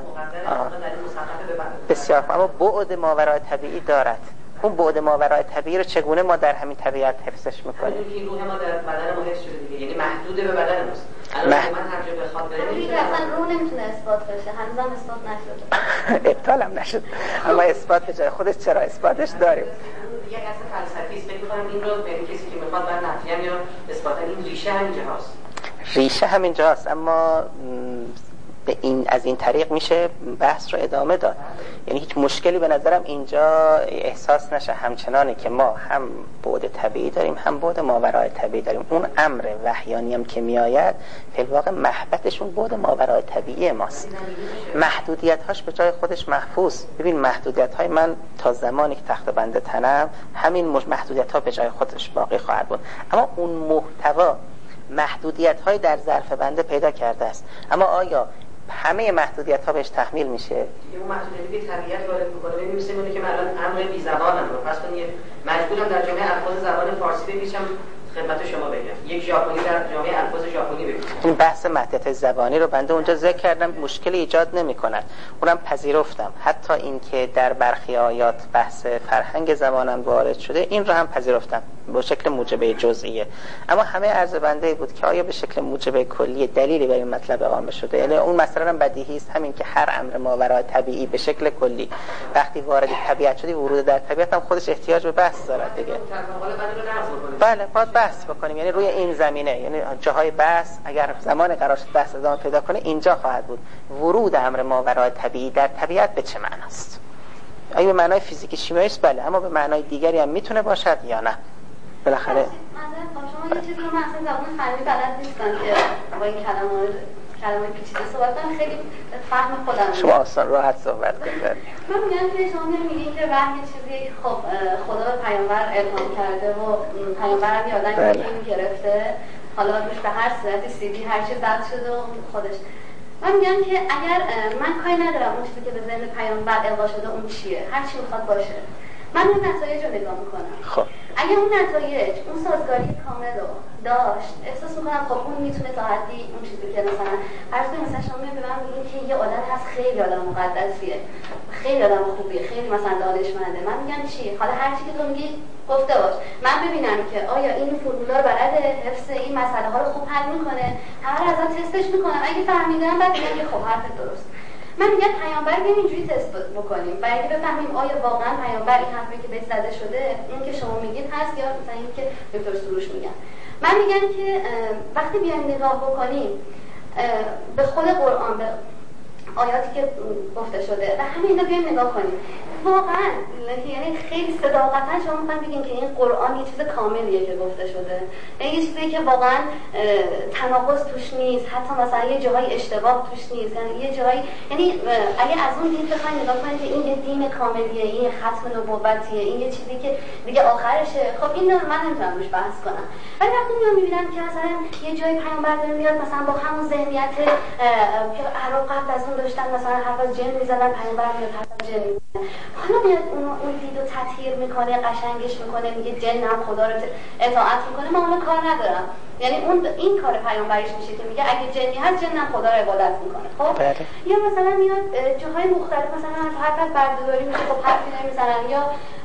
[SPEAKER 1] بسیار، اما بعد ماورای طبیعی دارد. اون بعد ماورای طبیعی رو چگونه ما در همین طبیعت حفظش میکنیم؟
[SPEAKER 3] این روح ما در بدن ما حفظ شده دیگه، یعنی محدود به بدن ماست. الان من هر جا بخواد بره
[SPEAKER 4] میتونه اصلا روح نمیتونه اثبات بشه، هنوزم اثبات نشده.
[SPEAKER 1] ابطال هم نشد، اما اثبات به جای خودش چرا اثباتش داریم.
[SPEAKER 3] یک اصل فلسفی است، فکر می‌کنم این رو به کسی که میخواد بر نفی یا اثبات این ریشه همینجا هست.
[SPEAKER 1] ریشه همینجاست، اما به این از این طریق میشه بحث رو ادامه داد. یعنی هیچ مشکلی به نظرم اینجا احساس نشه، همچنانی که ما هم بعد طبیعی داریم هم بعد ماورای طبیعی داریم. اون امر وحیانی هم که میآید فی الواقع محبتشون بعد ماورای طبیعی ماست، محدودیت‌هاش به جای خودش محفوظ. ببین محدودیت‌های من تا زمانی که تخت بنده تنم همین محدودیت‌ها به جای خودش باقی خواهد بود، اما اون محتوا محدودیت‌های در ظرف بنده پیدا کرده است. اما آیا همه محدودیت‌ها بهش تحمیل میشه؟
[SPEAKER 3] اون محدودیتی طبیعت وارد می‌کنه. ببین مثل اینه که من الان امر بی زبانم رو پس من مجبورم در جامعه الفاظ زبان فارسی بپیچم خدمت شما بگم، یک ژاپنی در جامعه الفاظ ژاپنی بپیچم.
[SPEAKER 1] این بحث محدودیت زبانی رو بنده اونجا ذکر کردم، مشکلی ایجاد نمی‌کند، اونم پذیرفتم. حتی این که در برخی آیات بحث فرهنگ زبانم وارد شده این رو هم پذیرفتم به شکل موجبه جزئیه، اما همه عرض بنده بود که آیا به شکل موجبه کلی دلیلی برای این مطلب اقامه شده؟ یعنی اون مسئله هم بدیهی است، همین که هر امر ماورای طبیعی به شکل کلی وقتی وارد طبیعت شدی، ورود در طبیعت هم خودش احتیاج به بحث دارد دیگه. بله باید بحث بکنیم، یعنی روی این زمینه، یعنی جاهای بحث اگر زمان قرار شد بحث ادامه پیدا کنه اینجا خواهد بود. ورود امر ماورای طبیعی در طبیعت به چه معناست؟ آیا به معنای فیزیکی شیمیایی است؟ بله، اما به معنای دیگری هم میتونه باشد یا نه؟ بالاخره
[SPEAKER 4] مثلا شما یه چیزی رو من اصلا زبان فنی بلد نیستم که با این کلمات پیچیده صحبت کنم، خیلی فهم خودم
[SPEAKER 1] شما آسان راحت صحبت کنید.
[SPEAKER 4] من میگم که شما نمیگین که وحی چیزی خب خدا به پیامبر الهام کرده و پیامبر هم یادن که گرفته، حالا روش به هر صورتی سیدی هر چیز ضبط شده و خودش. من میگم که اگر من کاری ندارم اون چیزی که به ذهن پیامبر القا شده اون چیه، هر چی میخواد باشه، من اون نتایج رو نگاه میکنم.
[SPEAKER 1] خب
[SPEAKER 4] اگه اون نتایج اون سازگاری کامل رو داشت، احساس میکنم خب اون میتونه تا حدی اون چیزی که مثلا شما به من میگین که یه آدم هست خیلی آدم مقدسیه، خیلی آدم خوبیه، خیلی مثلا دانشمنده، من میگم چی؟ حالا هر چی که تو میگی گفته باش، من ببینم که آیا این فرمولا رو بلده، حفظ این مسئله ها رو خوب حل میکنه، همه رو ازم تستش میکنم، اگه فهمیدم بعد میگم که خب حرفت درست. من میگم پیامبر بیایم اینجوری تست بکنیم برای اینکه بفهمیم آیا واقعا پیامبر این حرفی که بهش زده شده این که شما میگید هست یا مثلا این که دکتر سروش میگن. من میگم که وقتی بیایم نگاه بکنیم به خود قرآن، به آیاتی که گفته شده و همین رو بیایم نگاه کنیم، واقعا یعنی خیلی صداقتا شما میخواین بگین که این قرآن یه چیز کاملیه که گفته شده، یعنی یه چیزی که واقعا تناقض توش نیست، حتی مثلا یه جاهای اشتباه توش نیست، یعنی یه جایی، یعنی اگه از اون دید بخواید نگاه کنید که این یه دین کاملیه، این ختم نبوتیه، این یه چیزی که دیگه آخرشه، خب این من نمیتونم روش بحث کنم. ولی وقتی میبینم که مثلا یه جای پیامبر داره میاد مثلا با همون ذهنیت که عرب قبل از اون داشتن مثلا حرف از جن میزدن، پیامبر میاد حرف از جن میزنه، حالا میاد اون دیدو تطهیر میکنه، قشنگش میکنه، میگه جن هم خدا رو اطاعت میکنه، من اون کار ندارم. یعنی اون این کار پیامبرش میشه که میگه اگه جنی هست جن هم خدا رو عبادت میکنه. خب یا مثلا میاد جاهای مختلف مثلا حرف از بردهداری میشه، خب حرفی نمیزنن، یا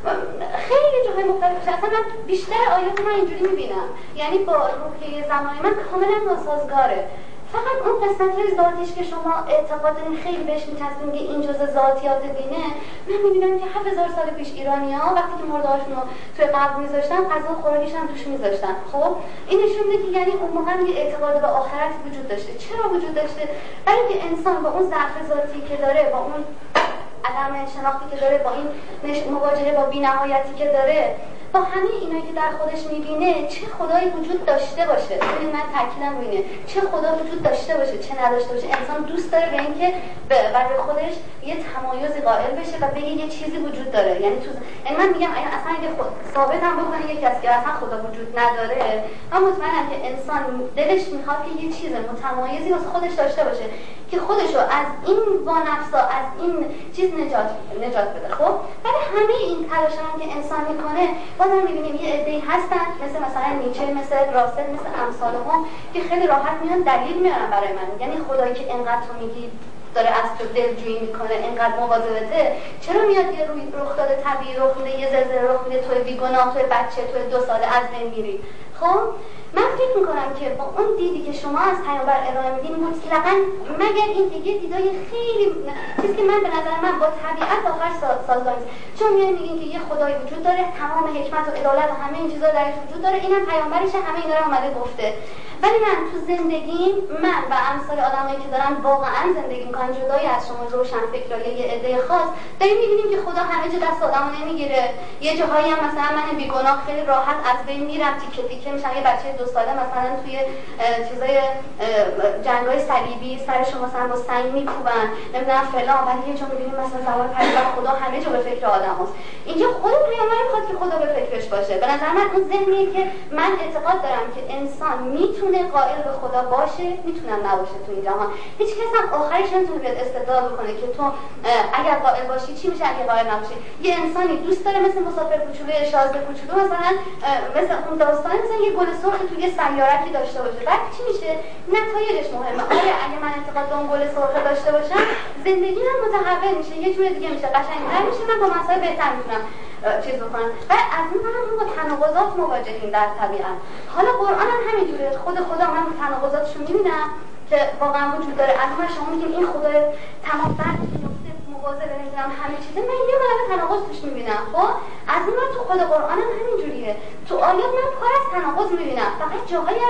[SPEAKER 4] خیلی جاهای مختلف میشه. اصلا من بیشتر آیات من اینجوری میبینم، یعنی با روحیه زمانی من کاملا ناسازگاره. فقط اون قسمت‌های ذاتیش که شما اعتقاد خیلی بهش می‌چسبونید که این جزء ذاتیات دینه، من می‌بینم که 7000 سال پیش ایرانی‌ها وقتی که مرده‌هاشون رو توی قبر می‌ذاشتن، غذا خوراکیش هم توش می‌ذاشتن. خب این نشون میده که یعنی اون موقع یه اعتقاد به آخرت وجود داشته. چرا وجود داشته؟ برای اینکه انسان با اون ضعف ذاتی که داره، با اون عدم شناختی که داره، با این مواجهه با بی‌نهایتی که داره،
[SPEAKER 6] با همه اینایی که در خودش میبینه چه خدایی وجود داشته باشه. ببینید من تاکیدم روی اینه، چه خدا وجود داشته باشه چه نداشته باشه، انسان دوست داره به اینکه برای خودش یه تمایزی قائل بشه و بگه یه چیزی وجود داره. یعنی من میگم اصلا اگه ثابت هم بکنه یک کسی که اصلا خدا وجود نداره، من مطمئنم که انسان دلش میخواد که یه چیز متمایزی واسه خودش داشته باشه که خودشو از این وانفسا، از این چیز نجات بده. خب ولی همه این تلاشایی که انسان میکنه بازم میبینیم یه عده‌ای هستن مثلا نیچه، مثل راسل، مثل امثال هم که خیلی راحت میان دلیل میارن برای من. یعنی خدایی که انقدر تو میگی داره از تو دلجویی میکنه، انقدر مواظبته، چرا میاد یه رخداد طبیعی رخ میده، یه زلزله رخ میده، توی بیگناه، توی بچه، توی 2 ساله از بین میری؟ خب من فکر میکنم که با اون دیدی که شما از پیامبر ارائه میدین مطلقاً مگر این دیگه دیدای خیلی چیزی که من به نظر من با طبیعت آخر سازگار نیست. چون میگین که یه خدای وجود داره، تمام حکمت و عدالت و همه این چیزا درش وجود داره، اینم پیامبرش همه اینا رو اومده گفته. ولی من تو زندگیم، من و امثال آدمایی که دارن واقعا زندگی میکنن جدای از شما روشن فکرای یه عده خاص، داریم میبینیم که خدا همه جا دست آدمو نمیگیره. یه جاهایی هم مثلا من بیگناه خیلی راحت از بین میرم، تیکه تیکه میشم. یه بچه 2 ساله مثلا توی چیزای جنگای صلیبی سرشو مثلا با سنگ میکوبن، نمیدونم فلان، ولی یه جا میبینیم مثلا زمان پیامبر خدا همه جا به فکر آدماست. اینجا خود پیامبر میخواد که خدا به فکرش باشه. به نظر من اون ذهنیه که من اعتقاد دارم که انسان میتونه قائل به خدا باشه، میتونم نباشه تو این جهان. هیچ کس هم آخرش نمیتونه بیاد استدلال بکنه که تو اگر قائل باشی چی میشه اگه قائل نباشی. یه انسانی دوست داره مثل مسافر کوچولو، شازده کوچولو، مثلا مثل اون داستان مثلا یه گل سرخ توی یه سیارتی داشته باشه. بعد چی میشه؟ نتایجش مهمه. آره اگه من اعتقاد به اون گل سرخ داشته باشم، زندگی من متحول میشه، یه جور دیگه میشه، قشنگ‌تر میشه، من با مسائل بهتر میتونم چیز بکنم. و از این طرف ما با تناقضات مواجهیم در طبیعت. حالا قرآن هم همینجوره. خدا من تناقضاتشو میبینم که واقعا وجود داره. از اون شما میگین این خدای تمام بخش مواظب نمیدونم همه چیزه، من یه مقدار تناقض توش میبینم. خب از این تو خود قرآن هم همینجوریه. تو آیات من پر از تناقض میبینم، فقط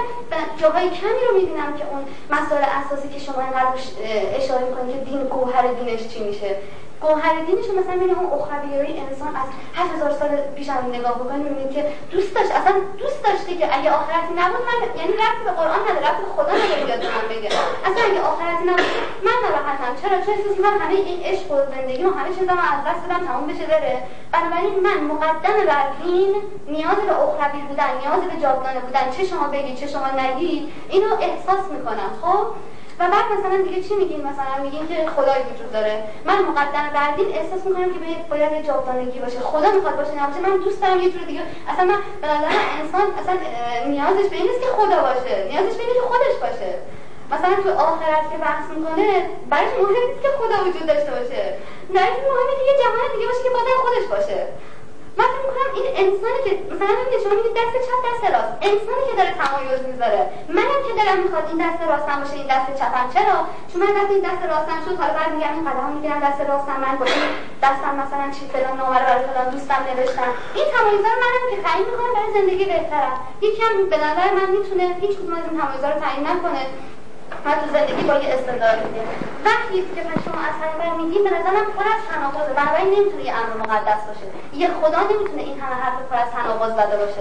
[SPEAKER 6] جاهای کمی رو میبینم که اون مسائل اساسی که شما اینقدر اشاره میکنید که دین گوهر دینش چی میشه. گوهر دینش مثلا میبینید اون اخرویای انسان از 7000 سال پیش هم نگاه بکنید میبینید که دوست داشته که اگه آخرتی نبود، من یعنی ربطی به قرآن نداره، ربطی به خدا نداره بیاد من بگه اصلا اگه آخرتی نبود من ناراحتم. چرا؟ چون احساس می‌کنم همه این عشق و زندگی و همه چیزا من از دست دادم، تموم بشه بره. بنابراین من مقدم بر دین نیاز به اخروی بودن، نیاز به جاودانه بودن، چه شما بگید چه شما نگید، اینو احساس میکنم. خب و بعد مثلا دیگه چی میگین؟ مثلا میگین که خدای وجود داره. من مقدم بر دین احساس میکنم که باید یه جاودانگی باشه، خدا میخواد باشه نباشه. من دوست دارم یه جور دیگه. اصلا من به نظر انسان اصلا نیازش به این نیست که خدا باشه، نیازش به اینه که خودش باشه. مثلا تو آخرت که بحث میکنه برایش مهم نیست که خدا وجود داشته باشه، برایش مهمه که یه جهان دیگه باشه که بازم خودش باشه. من فکر می‌کنم این انسانی که مثلا میگه شما میگید دست چپ دست راست، انسانی که داره تمایز میذاره. منم که دلم میخواد این دست راستم باشه این دست چپم. چرا؟ چون من وقتی این دست راستم شد، حالا بعد میگم این قدمو میگیرم دست راستم، من با این دستم مثلا چی فلان نامه برای فلان دوستم نوشتم. این تمایزا رو منم که تعیین می‌کنم برای زندگی بهترم. یکم به نظر من میتونه هیچ کدوم از این تمایزا رو تعیین نکنه، من تو زندگی با یه استعداد میده. وقتی که شما از پیامبر میگین به نظرم پر از تناقضه. بنابراین نمیتونه یه امر مقدس باشه. یه خدا نمیتونه این همه حرف پر از تناقض زده باشه.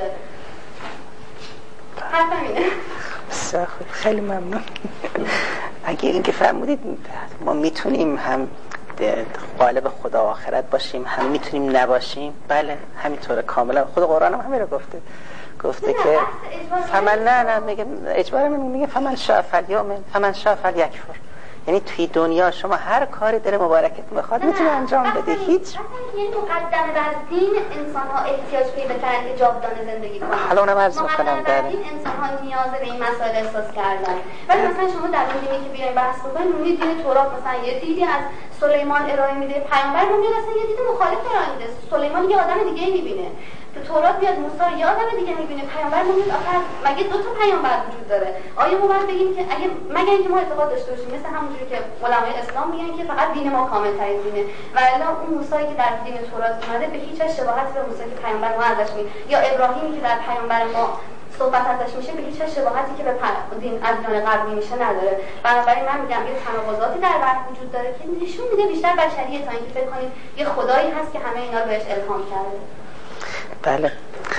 [SPEAKER 6] حرفم اینه.
[SPEAKER 1] خیلی ممنون. اگه این که فرمودید ما میتونیم هم قالب خدا آخرت باشیم، هم میتونیم نباشیم. بله همینطوره کاملا. خود قرآن هم همین رو گفته که فمن نه میگه اجبار میگه فمن شاء فلیؤمن فمن شاء فلیکفر. یعنی توی دنیا شما هر کاری دل مبارکت میخواد میتونه انجام بده. هیچ
[SPEAKER 6] یعنی مقدم بر دین انسان‌ها احتیاج پیدا کردن که جاودانه زندگی کنن.
[SPEAKER 1] حالا اونم عرض می‌کنم در
[SPEAKER 6] این انسان‌ها نیاز به این مسائل احساس کردن. ولی مثلا شما در اون دینی که بیاین بحث بکنید، اون دین تورات مثلا یه دیدی از سلیمان ارائه میده، پیامبر میاد اصلا یه دید مخالف ارائه میده. سلیمان یه آدم دیگه میبینه. تو تورات میاد موسی یه آدم دیگه میبینه. پیامبر میاد آخر مگه 2 تا پیامبر وجود داره؟ آیا ما باید بگیم که اگه مگه اینکه ما اعتقاد داشته باشیم مثل همونجوری که علمای اسلام میگن که فقط دین ما کامل‌ترین دینه، و الا اون موسی که در دین تورات اومده به هیچ شباهتی به موسی که پیامبر ما ازش میگه، یا ابراهیمی که در پیامبر ما صحبت ازش میشه به هیچ شباهتی که به دین ادیان غربی میشه نداره. بنابراین من میگم یه تناقضاتی در وقت وجود داره که نشون میده بیشتر بشریه تا اینکه فکر کنید یه خدایی هست که همه اینا رو بهش الهام کرده.
[SPEAKER 1] بله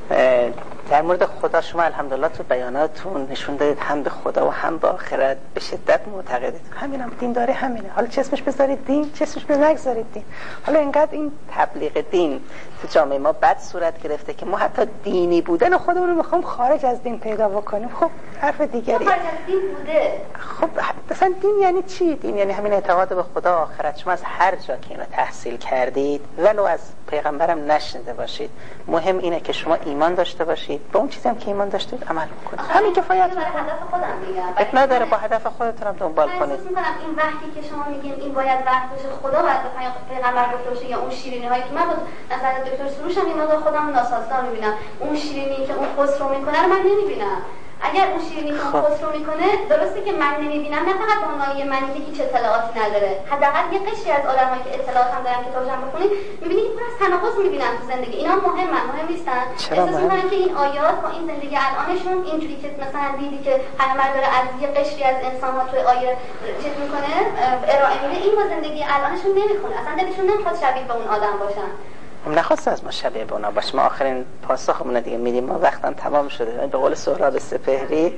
[SPEAKER 1] در مورد خدا شما الحمدلله تو بیاناتون نشون دادید هم به خدا و هم به آخرت به شدت معتقدید. همینم دین داره همینه. حالا چه اسمش بذارید دین، چه اسمش نگذارید دین. حالا اینقدر این تبلیغ دین تو جامعه ما بد صورت گرفته که ما حتی دینی بودن خودمون رو میخوام خارج از دین پیدا بکنیم. خب حرف دیگری.
[SPEAKER 6] خارج از دین بوده.
[SPEAKER 1] خب مثلا دین یعنی چی؟ دین یعنی همین اعتقاد به خدا آخرت. شما از هر جا که اینو تحصیل کردید ولو از پیغمبرم نشنیده باشید، مهم اینه که شما ایمان داشته باشید، به اون چیزی هم که ایمان داشتید عمل بکنید. همین کفایت
[SPEAKER 6] برای هدف خودم میگم.
[SPEAKER 1] اب نداره، با هدف خودتون هم دنبال کنید.
[SPEAKER 6] احساس می‌کنم این وحی که شما میگین این باید وحی باشه، خدا باید به پیغمبر گفته باشه، یا اون شیرینی هایی که من با نظر دکتر سروش هم اینا رو خودم ناسازگار میبینم. اون شیرینی که اون خسرو میکنه رو من نمیبینم. اگر اون شیرینی که اون خسرو میکنه درسته که من نمیبینم، نه فقط اونایی منی که هیچ اطلاعاتی نداره، حداقل یه قشری از آدمایی که اطلاعات هم دارن کتابشون بخونید میبینید که پر از تناقض میبینن تو زندگی. اینا مهم نیستن. احساس میکنم که این آیات با این زندگی الانشون اینجوری که مثلا دیدی که پیامبر داره از یه قشری از انسان‌ها توی آیه چیز میکنه ارائه میده، این با زندگی الانشون نمیخونه. اصلا دلشون نمیخواد شبیه به اون آدم باشن.
[SPEAKER 1] نخواست از ما شبیه به اونا باشیم. ما آخرین پاسخمون دیگه میدیم، ما وقتم تمام شده. به قول سهراب سپهری،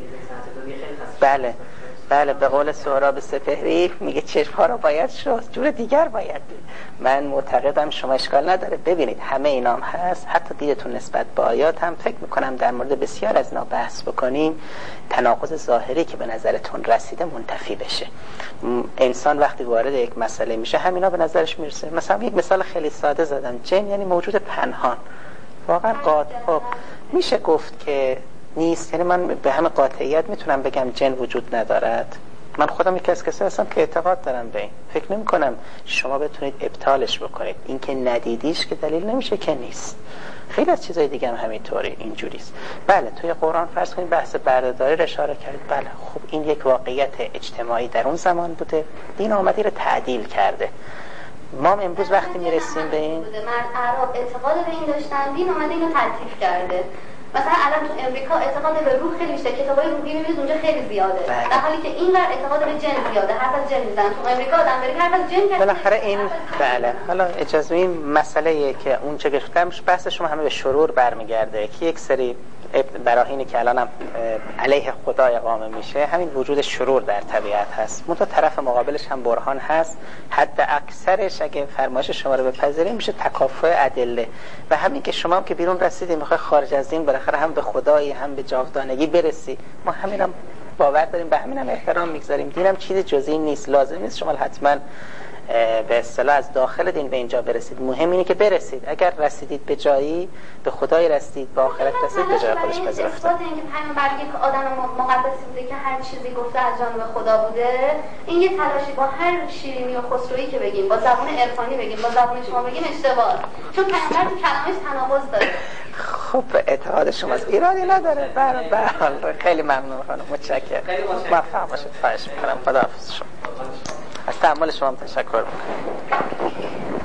[SPEAKER 1] بله به قول سهراب سپهری میگه چشم‌ها رو باید شست، جور دیگر باید دید. من معتقدم شما اشکال نداره ببینید همه اینام هست، حتی دیدتون نسبت به آیات هم فکر میکنم در مورد بسیار از اینا بحث بکنیم، تناقض ظاهری که به نظرتون رسیده منتفی بشه. انسان وقتی وارد یک مسئله میشه همینا به نظرش میرسه. مثلا یک مثال خیلی ساده زدم، جن یعنی موجود پنهان، واقعا خب میشه گفت که نیست. یعنی من به همه قاطعیت میتونم بگم جن وجود ندارد. من خودم یکی از کسایی هستم که اعتقاد دارم به این. فکر نمی کنم شما بتونید ابطالش بکنید. این که ندیدیش که دلیل نمیشه که نیست. خیلی از چیزای دیگه هم همینطوری اینجوریست. بله توی قرآن فرض کنید بحث بردهداری رو اشاره کردید. بله خب این یک واقعیت اجتماعی در اون زمان بوده، دین آمده رو تعدیل کرده. ما امروز وقتی میرسیم به این
[SPEAKER 6] اعراب اعتقاد به این داشتن، دین اومده اینو تعطیل کرده. مثلا الان تو امریکا اعتقاد به روح خیلی بیشتره، کتابای روحی میبینید اونجا خیلی زیاده، در حالی که اینور اعتقاد به جن زیاده، حرف از جن میزنن. تو امریکا آدم بری حرف از جن
[SPEAKER 1] بالاخره این بله. حالا اجازه این مسئله که اون چه گفتم بحث شما همه به شرور برمیگرده که یک سری براهینی که الانم علیه خدا اقامه میشه همین وجود شرور در طبیعت هست. منتها طرف مقابلش هم برهان هست، حد اکثرش اگه فرمایش شما رو بپذیریم میشه تکافؤ ادله. و همین که شما هم که بیرون رسیدید میخوای خارج از دین بالاخره هم به خدایی هم به جاودانگی برسی، ما همینم باور داریم، به همینم احترام میگذاریم. دینم چیز جزئی نیست، لازم نیست شما حتما به اصطلاح از داخل دین به اینجا برسید. مهم اینه که برسید. اگر رسیدید به جایی، به خدای رسیدید، به آخرت رسید، به جای خودش پذیرفته.
[SPEAKER 6] اثبات اینکه پیامبر یک آدم مقدسی بوده که هر چیزی گفته از جانب خدا بوده، این یه تلاشی با هر شیرینی و خسرویی که بگیم، با زبان عرفانی بگیم، با زبان شما بگیم اشتباهه. چون پیامبر تو کلامش تناقض داره.
[SPEAKER 1] خب اعتقاد شماست، ایرادی نداره. بله خیلی ممنون خانم، متشکرم. موفق باشید. خواهش می‌کنم. خداحافظ شما. از تحمل شما تشکر می‌کنم.